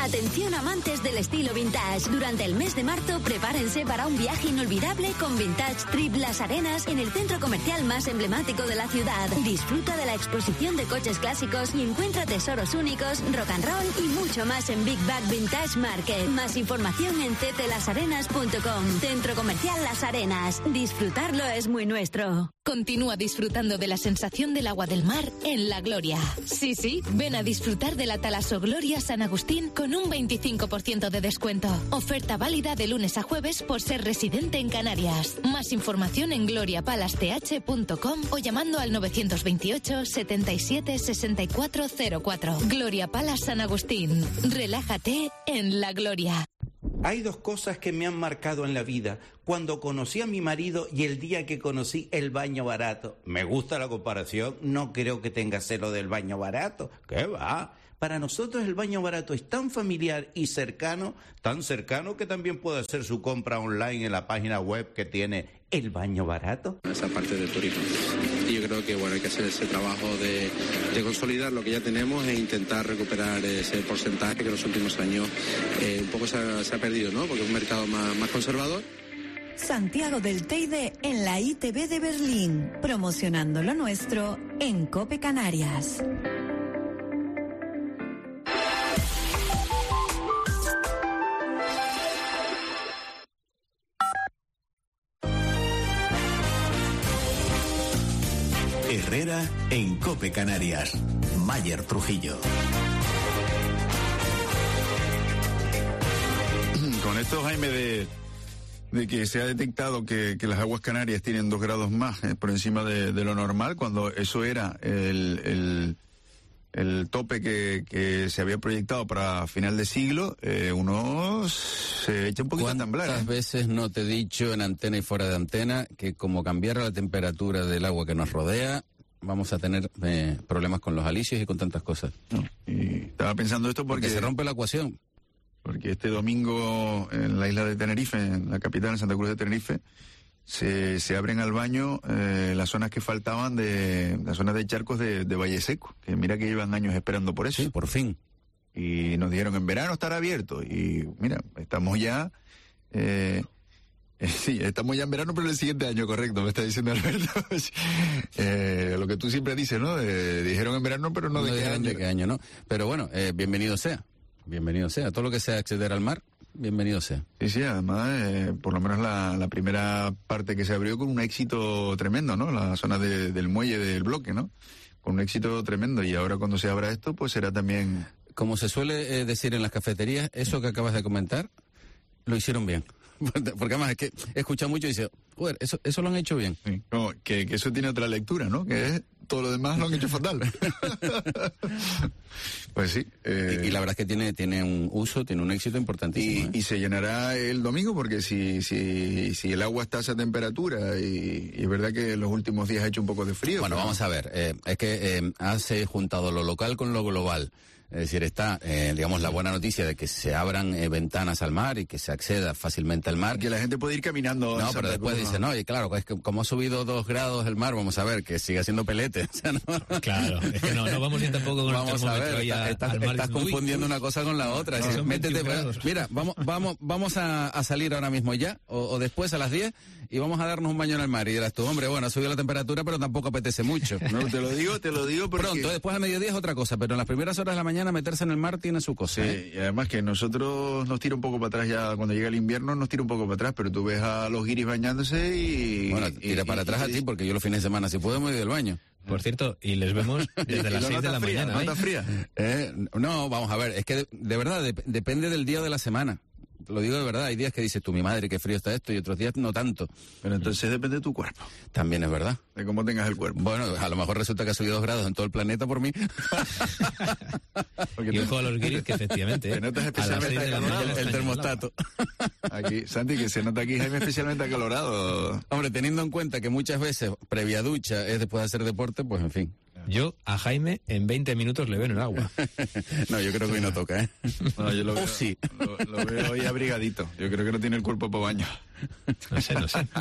[SPEAKER 22] Atención amantes del estilo vintage. Durante el mes de marzo, prepárense para un viaje inolvidable con Vintage Trip Las Arenas en el centro comercial más emblemático de la ciudad. Disfruta de la exposición de coches clásicos y encuentra tesoros únicos, rock and roll y mucho más en Big Bag Vintage Market. Más información en ttlasarenas.com. Centro comercial Las Arenas. Disfrutarlo es muy nuestro.
[SPEAKER 16] Continúa disfrutando de la sensación del agua del mar en La Gloria. Sí, ven a disfrutar de la Talaso Gloria San Agustín con un 25% de descuento. Oferta válida de lunes a jueves por ser residente en Canarias. Más información en gloriapalace.com o llamando al 928 77 6404. Gloria Palace San Agustín. Relájate en La Gloria.
[SPEAKER 28] Hay dos cosas que me han marcado en la vida. Cuando conocí a mi marido y el día que conocí el baño barato. Me gusta la comparación, no creo que tenga celo del baño barato. ¿Qué va? Para nosotros el baño barato es tan familiar y cercano, tan cercano que también puede hacer su compra online en la página web que tiene el baño barato.
[SPEAKER 6] Esa parte del turismo. Y yo creo que hay que hacer ese trabajo de consolidar lo que ya tenemos e intentar recuperar ese porcentaje que en los últimos años un poco se ha perdido, ¿no? Porque es un mercado más conservador.
[SPEAKER 10] Santiago del Teide en la ITV de Berlín, promocionando lo nuestro en COPE Canarias.
[SPEAKER 18] Herrera en COPE Canarias. Mayer Trujillo.
[SPEAKER 1] Con esto, Jaime, de que se ha detectado que las aguas canarias tienen 2 grados más por encima de lo normal, cuando eso era el tope que se había proyectado para final de siglo, uno se echa un poquito a temblar.
[SPEAKER 3] ¿Cuántas veces no te he dicho en antena y fuera de antena que como cambiara la temperatura del agua que nos rodea, vamos a tener problemas con los alisios y con tantas cosas?
[SPEAKER 1] Y estaba pensando esto porque
[SPEAKER 3] se rompe la ecuación.
[SPEAKER 1] Porque este domingo en la isla de Tenerife, en la capital, en Santa Cruz de Tenerife, se abren al baño las zonas que faltaban las zonas de charcos de Valle Seco, que mira que llevan años esperando por eso.
[SPEAKER 3] Sí, por fin.
[SPEAKER 1] Y nos dijeron, en verano estará abierto. Y mira, estamos ya... sí, estamos ya en verano, pero el siguiente año, correcto, me está diciendo Alberto. Lo que tú siempre dices, ¿no? Dijeron en verano, pero no de
[SPEAKER 3] qué año, ¿no? Pero bueno, bienvenido sea. Bienvenido sea. Todo lo que sea acceder al mar, bienvenido sea.
[SPEAKER 1] Sí, además, por lo menos la primera parte que se abrió con un éxito tremendo, ¿no? La zona del muelle del bloque, ¿no? Con un éxito tremendo. Y ahora cuando se abra esto, pues será también...
[SPEAKER 3] Como se suele decir en las cafeterías, eso que acabas de comentar, lo hicieron bien. Porque además es que he escuchado mucho y dice, joder, eso lo han hecho bien.
[SPEAKER 1] Sí, como que eso tiene otra lectura, ¿no? Que es todo lo demás lo han hecho fatal. Pues sí.
[SPEAKER 3] Y la verdad es que tiene un uso, tiene un éxito importantísimo.
[SPEAKER 1] Y se llenará el domingo porque si el agua está a esa temperatura y es verdad que en los últimos días ha hecho un poco de frío.
[SPEAKER 3] Bueno, vamos a ver. Es que has juntado lo local con lo global. Es decir, está, digamos, la buena noticia de que se abran ventanas al mar y que se acceda fácilmente al mar.
[SPEAKER 1] Que la gente puede ir caminando.
[SPEAKER 3] No, pero después dice, no, y claro, es que como ha subido 2 grados el mar, vamos a ver, que sigue haciendo pelete. O sea, no.
[SPEAKER 4] Claro, es que no vamos a ir tampoco con
[SPEAKER 3] vamos el termómetro ahí al mar. Estás confundiendo una cosa con la otra. No, métete, mira, vamos a salir ahora mismo ya, o después a las 10, y vamos a darnos un baño en el mar. Y dirás tú, hombre, bueno, ha subido la temperatura, pero tampoco apetece mucho.
[SPEAKER 1] No, te lo digo porque...
[SPEAKER 3] Pronto, después a mediodía es otra cosa, pero en las primeras horas de la mañana meterse en el mar tiene su cosa.
[SPEAKER 1] Sí, y además que nosotros nos tira un poco para atrás ya, cuando llega el invierno nos tira un poco para atrás, pero tú ves a los guiris bañándose y...
[SPEAKER 3] Bueno, tira para atrás a ti, porque yo los fines de semana, si puedo, me voy del baño.
[SPEAKER 4] Por cierto, y les vemos desde las 6 de la mañana.
[SPEAKER 1] ¿No está fría?
[SPEAKER 3] No, vamos a ver, es que de verdad depende del día de la semana. Lo digo de verdad, hay días que dices tú, mi madre, qué frío está esto, y otros días no tanto.
[SPEAKER 1] Pero entonces depende de tu cuerpo.
[SPEAKER 3] También es verdad.
[SPEAKER 1] De cómo tengas el cuerpo.
[SPEAKER 3] Bueno, a lo mejor resulta que ha subido 2 grados en todo el planeta por mí.
[SPEAKER 4] Y ojo a los guiris que efectivamente...
[SPEAKER 1] Te notas especialmente
[SPEAKER 3] el termostato.
[SPEAKER 1] Aquí, Santi, que se nota aquí Jaime especialmente acalorado.
[SPEAKER 3] Hombre, teniendo en cuenta que muchas veces previa ducha es después de hacer deporte, pues en fin.
[SPEAKER 4] Yo a Jaime en 20 minutos le veo en el agua.
[SPEAKER 3] No, yo creo que hoy no toca, ¿eh?
[SPEAKER 1] No, yo lo veo, sí. Lo veo hoy abrigadito. Yo creo que no tiene el cuerpo para baño.
[SPEAKER 4] No sé.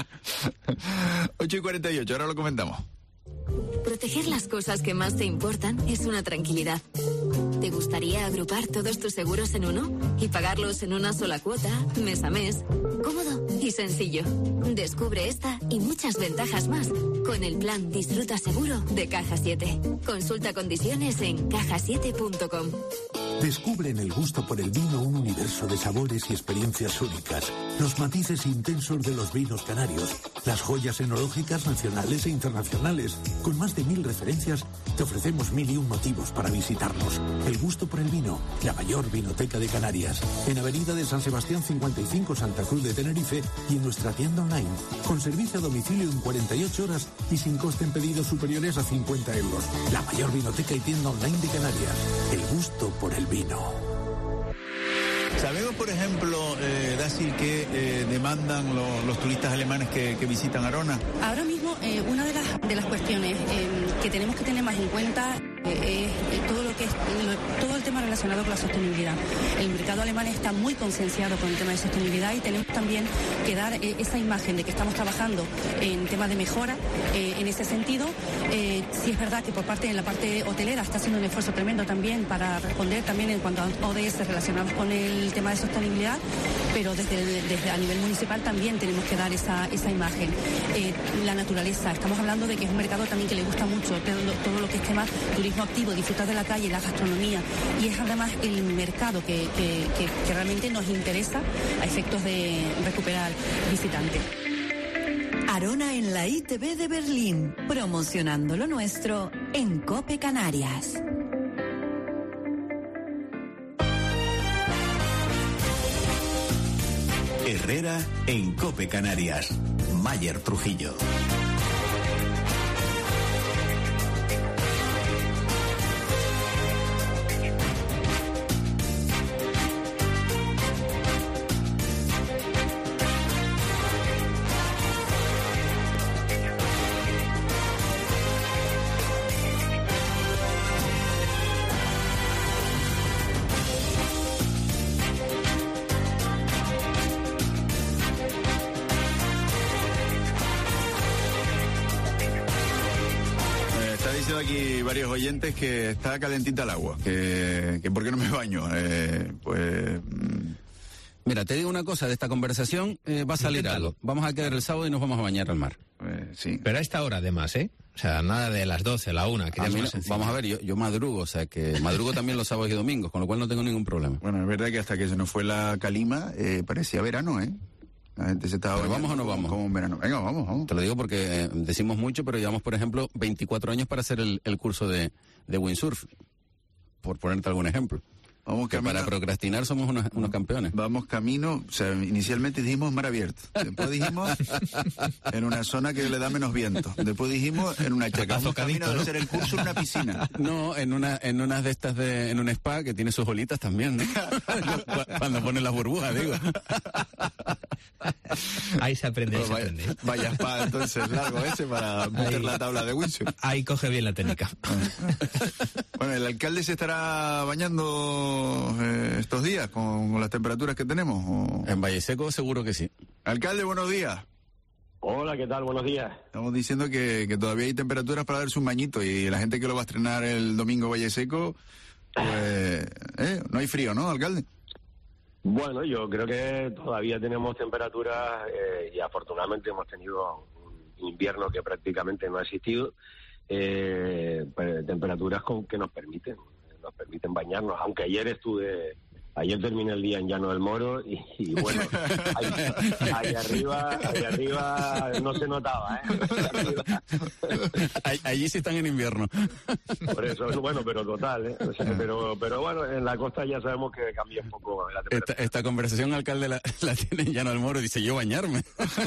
[SPEAKER 1] 8:48, ahora lo comentamos.
[SPEAKER 22] Proteger las cosas que más te importan es una tranquilidad.
[SPEAKER 11] ¿Te gustaría agrupar todos tus seguros en uno y pagarlos en una sola cuota, mes a mes? Cómodo y sencillo. Descubre esta y muchas ventajas más con el plan Disfruta Seguro de Caja 7. Consulta condiciones en cajasiete.com.
[SPEAKER 9] Descubre en el gusto por el vino un universo de sabores y experiencias únicas. Los matices intensos de los vinos canarios, las joyas enológicas nacionales e internacionales. Con más de 1000 referencias, te ofrecemos 1001 motivos para visitarnos. El gusto por el vino, la mayor vinoteca de Canarias. En Avenida de San Sebastián 55, Santa Cruz de Tenerife, y en nuestra tienda online, con servicio a domicilio en 48 horas y sin coste en pedidos superiores a 50 euros. La mayor vinoteca y tienda online de Canarias. El gusto por el vino.
[SPEAKER 1] ¿Sabemos, por ejemplo, Dácil, que demandan los turistas alemanes que visitan Arona?
[SPEAKER 12] Ahora mismo, una de las cuestiones que tenemos que tener más en cuenta es todo el tema relacionado con la sostenibilidad. El mercado alemán está muy concienciado con el tema de sostenibilidad y tenemos también que dar esa imagen de que estamos trabajando en temas de mejora en ese sentido. Sí es verdad que en la parte hotelera está haciendo un esfuerzo tremendo también para responder también en cuanto a ODS relacionados con el tema de sostenibilidad, pero desde a nivel municipal también tenemos que dar esa imagen. La naturaleza, estamos hablando de que es un mercado también que le gusta mucho todo lo que es tema turismo activo, disfrutar de la calle, la gastronomía, y es además el mercado que realmente nos interesa a efectos de recuperar visitantes.
[SPEAKER 10] Arona en la ITV de Berlín, promocionando lo nuestro en COPE Canarias.
[SPEAKER 18] Herrera en COPE Canarias. Mayer Trujillo.
[SPEAKER 1] Aquí varios oyentes que está calentita el agua, que ¿por qué no me baño?
[SPEAKER 3] Mira, te digo una cosa, de esta conversación va a salir algo. Vamos a quedar el sábado y nos vamos a bañar al mar.
[SPEAKER 1] Sí.
[SPEAKER 4] Pero a esta hora además, ¿eh? O sea, nada de las 12, la 1, que ya es más sencillo.
[SPEAKER 3] Vamos a ver, yo madrugo, o sea que madrugo también los sábados y domingos, con lo cual no tengo ningún problema.
[SPEAKER 1] Bueno, es verdad que hasta que se nos fue la calima, parecía verano, ¿eh? La gente se estaba...
[SPEAKER 3] ¿Pero vamos o no vamos?
[SPEAKER 1] Como un verano. Venga, vamos.
[SPEAKER 3] Te lo digo porque decimos mucho, pero llevamos, por ejemplo, 24 años para hacer el curso de windsurf, por ponerte algún ejemplo.
[SPEAKER 1] Vamos
[SPEAKER 3] que para procrastinar somos unos campeones.
[SPEAKER 1] Vamos camino, o sea, inicialmente dijimos mar abierto, después dijimos en una zona que le da menos viento, después dijimos en una chaca, vamos camino de hacer el curso en una piscina.
[SPEAKER 3] No, en unas de estas en un spa que tiene sus olitas también, ¿no? Cuando ponen las burbujas, digo.
[SPEAKER 4] Ahí se aprende,
[SPEAKER 1] Vaya spa, entonces, largo ese para meter la tabla de windsurf.
[SPEAKER 4] Ahí coge bien la técnica.
[SPEAKER 1] Bueno, el alcalde se estará bañando estos días con las temperaturas que tenemos. ¿O?
[SPEAKER 3] En Valle Seco seguro que sí.
[SPEAKER 1] Alcalde, buenos días.
[SPEAKER 13] Hola, ¿qué tal? Buenos días.
[SPEAKER 1] Estamos diciendo que todavía hay temperaturas para darse un bañito y la gente que lo va a estrenar el domingo Valle Seco, pues no hay frío, ¿no, alcalde?
[SPEAKER 13] Bueno, yo creo que todavía tenemos temperaturas y afortunadamente hemos tenido un invierno que prácticamente no ha existido, temperaturas que nos permiten bañarnos, aunque ayer terminé el día en Llano del Moro y bueno, ahí arriba no se notaba,
[SPEAKER 3] Allí sí están en invierno.
[SPEAKER 13] Por eso, bueno, pero total, O sea, pero bueno, en la costa ya sabemos que cambia un poco la temperatura.
[SPEAKER 3] Esta conversación, alcalde, la tiene en Llano del Moro, dice yo bañarme.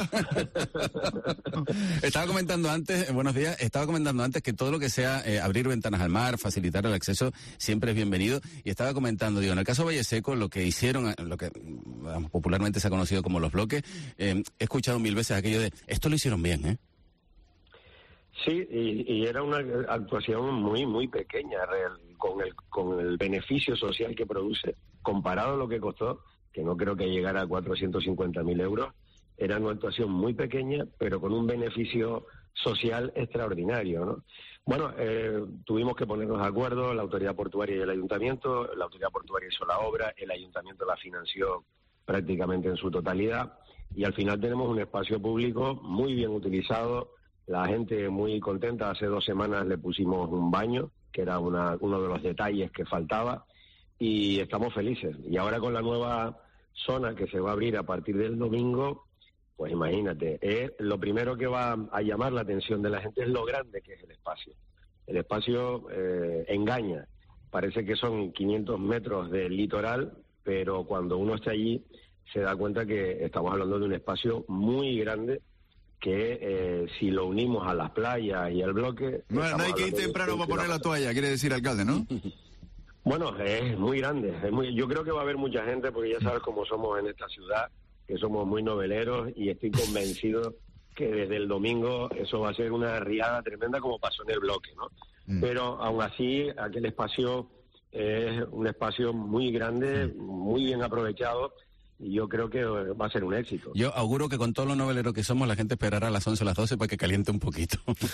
[SPEAKER 3] Estaba comentando antes que todo lo que sea abrir ventanas al mar, facilitar el acceso, siempre es bienvenido. Y estaba comentando, en el caso de Valle Seco, lo que hicieron, lo que popularmente se ha conocido como los bloques, he escuchado 1000 veces aquello de, esto lo hicieron bien, ¿eh?
[SPEAKER 13] Sí, y era una actuación muy, muy pequeña, con el beneficio social que produce, comparado a lo que costó, que no creo que llegara a 450.000 euros, era una actuación muy pequeña, pero con un beneficio social extraordinario, ¿no? Bueno, tuvimos que ponernos de acuerdo, la autoridad portuaria y el ayuntamiento. La autoridad portuaria hizo la obra, el ayuntamiento la financió prácticamente en su totalidad, y al final tenemos un espacio público muy bien utilizado, la gente muy contenta. Hace 2 semanas le pusimos un baño, que era uno de los detalles que faltaba, y estamos felices. Y ahora con la nueva zona que se va a abrir a partir del domingo, pues imagínate, lo primero que va a llamar la atención de la gente es lo grande que es el espacio. El espacio engaña, parece que son 500 metros de litoral, pero cuando uno está allí se da cuenta que estamos hablando de un espacio muy grande que si lo unimos a las playas y al bloque...
[SPEAKER 1] No hay que ir temprano para poner la toalla, quiere decir, alcalde, ¿no?
[SPEAKER 13] Bueno, es muy grande. Yo creo que va a haber mucha gente, porque ya sabes cómo somos en esta ciudad, que somos muy noveleros, y estoy convencido que desde el domingo eso va a ser una riada tremenda, como pasó en el bloque, ¿no? Pero aún así, aquel espacio es un espacio muy grande, muy bien aprovechado, y yo creo que va a ser un éxito.
[SPEAKER 3] Yo auguro que con todos los noveleros que somos, la gente esperará a las 11 o las 12 para que caliente un poquito.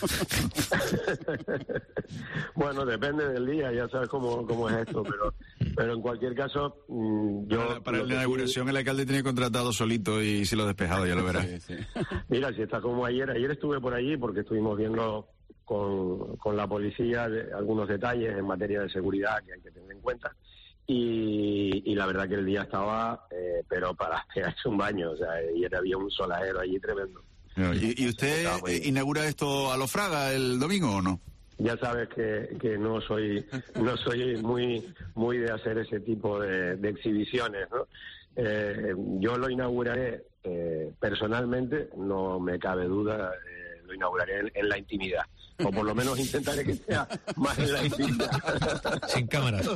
[SPEAKER 13] Bueno, depende del día, ya sabes cómo es esto, pero en cualquier caso, yo...
[SPEAKER 1] Para la inauguración el alcalde tiene contratado solito y se lo ha despejado, ya lo verás.
[SPEAKER 13] Sí. Mira, si está como ayer estuve por allí porque estuvimos viendo con la policía algunos detalles en materia de seguridad que hay que tener en cuenta. Y la verdad que el día estaba, pero para pegarse un baño, o sea, ayer había un soladero allí tremendo.
[SPEAKER 1] ¿Y usted inaugura esto a lo Fraga el domingo o no?
[SPEAKER 13] Ya sabes que no soy muy de hacer ese tipo de exhibiciones, ¿no? Yo lo inauguraré personalmente, no me cabe duda, lo inauguraré en la intimidad. O por lo menos intentaré que sea más en la intimidad.
[SPEAKER 4] Sin cámaras.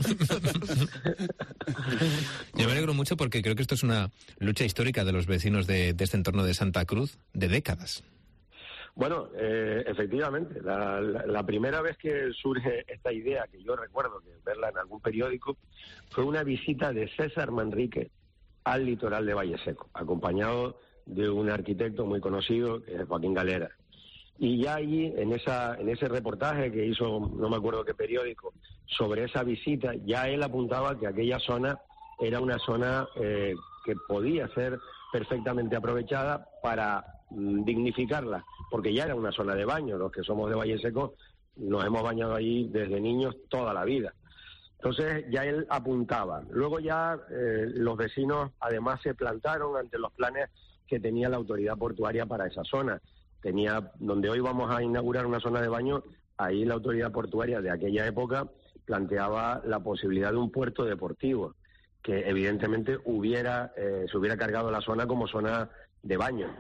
[SPEAKER 4] Yo me alegro mucho porque creo que esto es una lucha histórica de los vecinos de este entorno de Santa Cruz de décadas.
[SPEAKER 13] Bueno, efectivamente, la primera vez que surge esta idea, que yo recuerdo que verla en algún periódico, fue una visita de César Manrique al litoral de Valle Seco, acompañado de un arquitecto muy conocido, que es Joaquín Galera. Y ya allí, en ese reportaje que hizo, no me acuerdo qué periódico, sobre esa visita, ya él apuntaba que aquella zona era una zona que podía ser perfectamente aprovechada para dignificarla, porque ya era una zona de baño. Los que somos de Valle Seco nos hemos bañado allí desde niños toda la vida. Entonces ya él apuntaba. Luego ya los vecinos además se plantaron ante los planes que tenía la autoridad portuaria para esa zona. Donde hoy vamos a inaugurar una zona de baño, ahí la autoridad portuaria de aquella época planteaba la posibilidad de un puerto deportivo, que evidentemente se hubiera cargado la zona como zona de baño.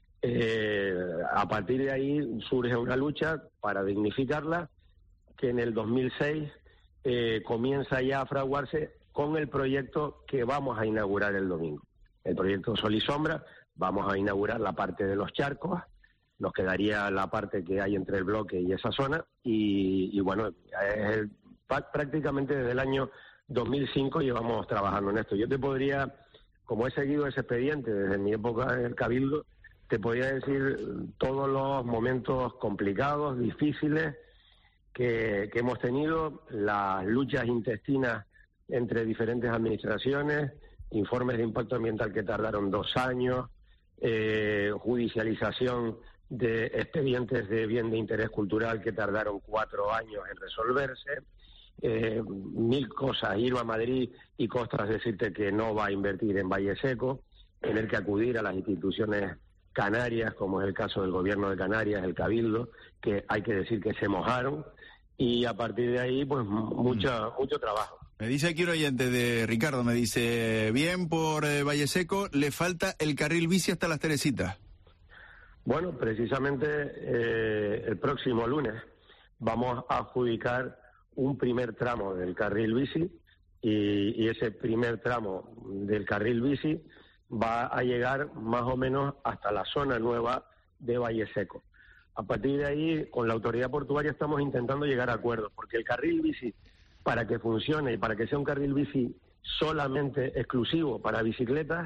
[SPEAKER 13] A partir de ahí surge una lucha para dignificarla, que en el 2006 comienza ya a fraguarse con el proyecto que vamos a inaugurar el domingo. El proyecto Sol y Sombra. Vamos a inaugurar la parte de los charcos, nos quedaría la parte que hay entre el bloque y esa zona, y bueno, prácticamente desde el año 2005 llevamos trabajando en esto. Yo te podría, como he seguido ese expediente desde mi época en el Cabildo, te podría decir todos los momentos complicados, difíciles que hemos tenido, las luchas intestinas entre diferentes administraciones, informes de impacto ambiental que tardaron 2 años, judicialización de expedientes de bien de interés cultural que tardaron 4 años en resolverse, 1000 cosas, ir a Madrid y costas decirte que no va a invertir en Valle Seco, tener que acudir a las instituciones canarias, como es el caso del Gobierno de Canarias, el Cabildo, que hay que decir que se mojaron, y a partir de ahí, pues mucho trabajo.
[SPEAKER 1] Me dice aquí un oyente de Ricardo, me dice, bien por Valle Seco, le falta el carril bici hasta Las Teresitas.
[SPEAKER 13] Bueno, precisamente el próximo lunes vamos a adjudicar un primer tramo del carril bici, y ese primer tramo del carril bici va a llegar más o menos hasta la zona nueva de Valle Seco. A partir de ahí, con la autoridad portuaria estamos intentando llegar a acuerdos, porque el carril bici, para que funcione y para que sea un carril bici solamente exclusivo para bicicletas,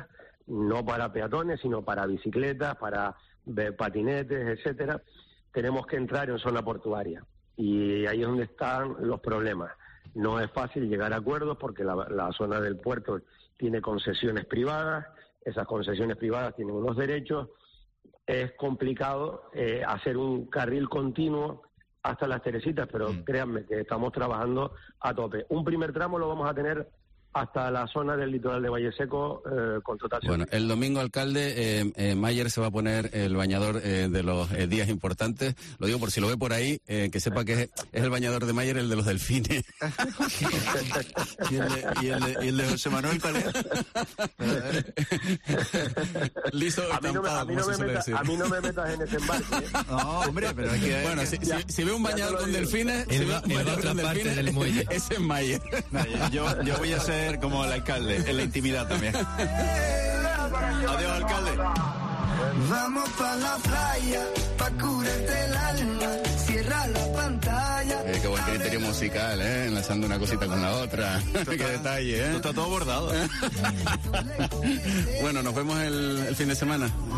[SPEAKER 13] no para peatones, sino para bicicletas, para patinetes, etcétera. Tenemos que entrar en zona portuaria y ahí es donde están los problemas. No es fácil llegar a acuerdos porque la zona del puerto tiene concesiones privadas, esas concesiones privadas tienen unos derechos, es complicado hacer un carril continuo hasta Las Teresitas, pero créanme que estamos trabajando a tope. Un primer tramo lo vamos a tener hasta la zona del litoral de Valle Seco con total seguridad.
[SPEAKER 3] Bueno, el domingo, alcalde, Mayer se va a y el bañador de los días importantes. Lo digo por si lo ve por ahí, que sepa que es el bañador de Mayer, el de los delfines.
[SPEAKER 1] ¿Y el de José Manuel cuál es?
[SPEAKER 3] Liso estampado, como se suele decir.
[SPEAKER 13] A mí no me metas en ese embarque.
[SPEAKER 1] No, hombre, pero es que...
[SPEAKER 3] Bueno, si ve un bañador con delfines, ese es Mayer.
[SPEAKER 1] Yo voy a ser como el alcalde, en la intimidad también. Adiós, alcalde.
[SPEAKER 14] Vamos pa' la playa, pa' curarte el alma, cierra la pantalla.
[SPEAKER 3] Qué buen criterio musical, enlazando una cosita con la otra. Qué detalle,
[SPEAKER 1] Esto está todo bordado.
[SPEAKER 3] Bueno, nos vemos el fin de semana.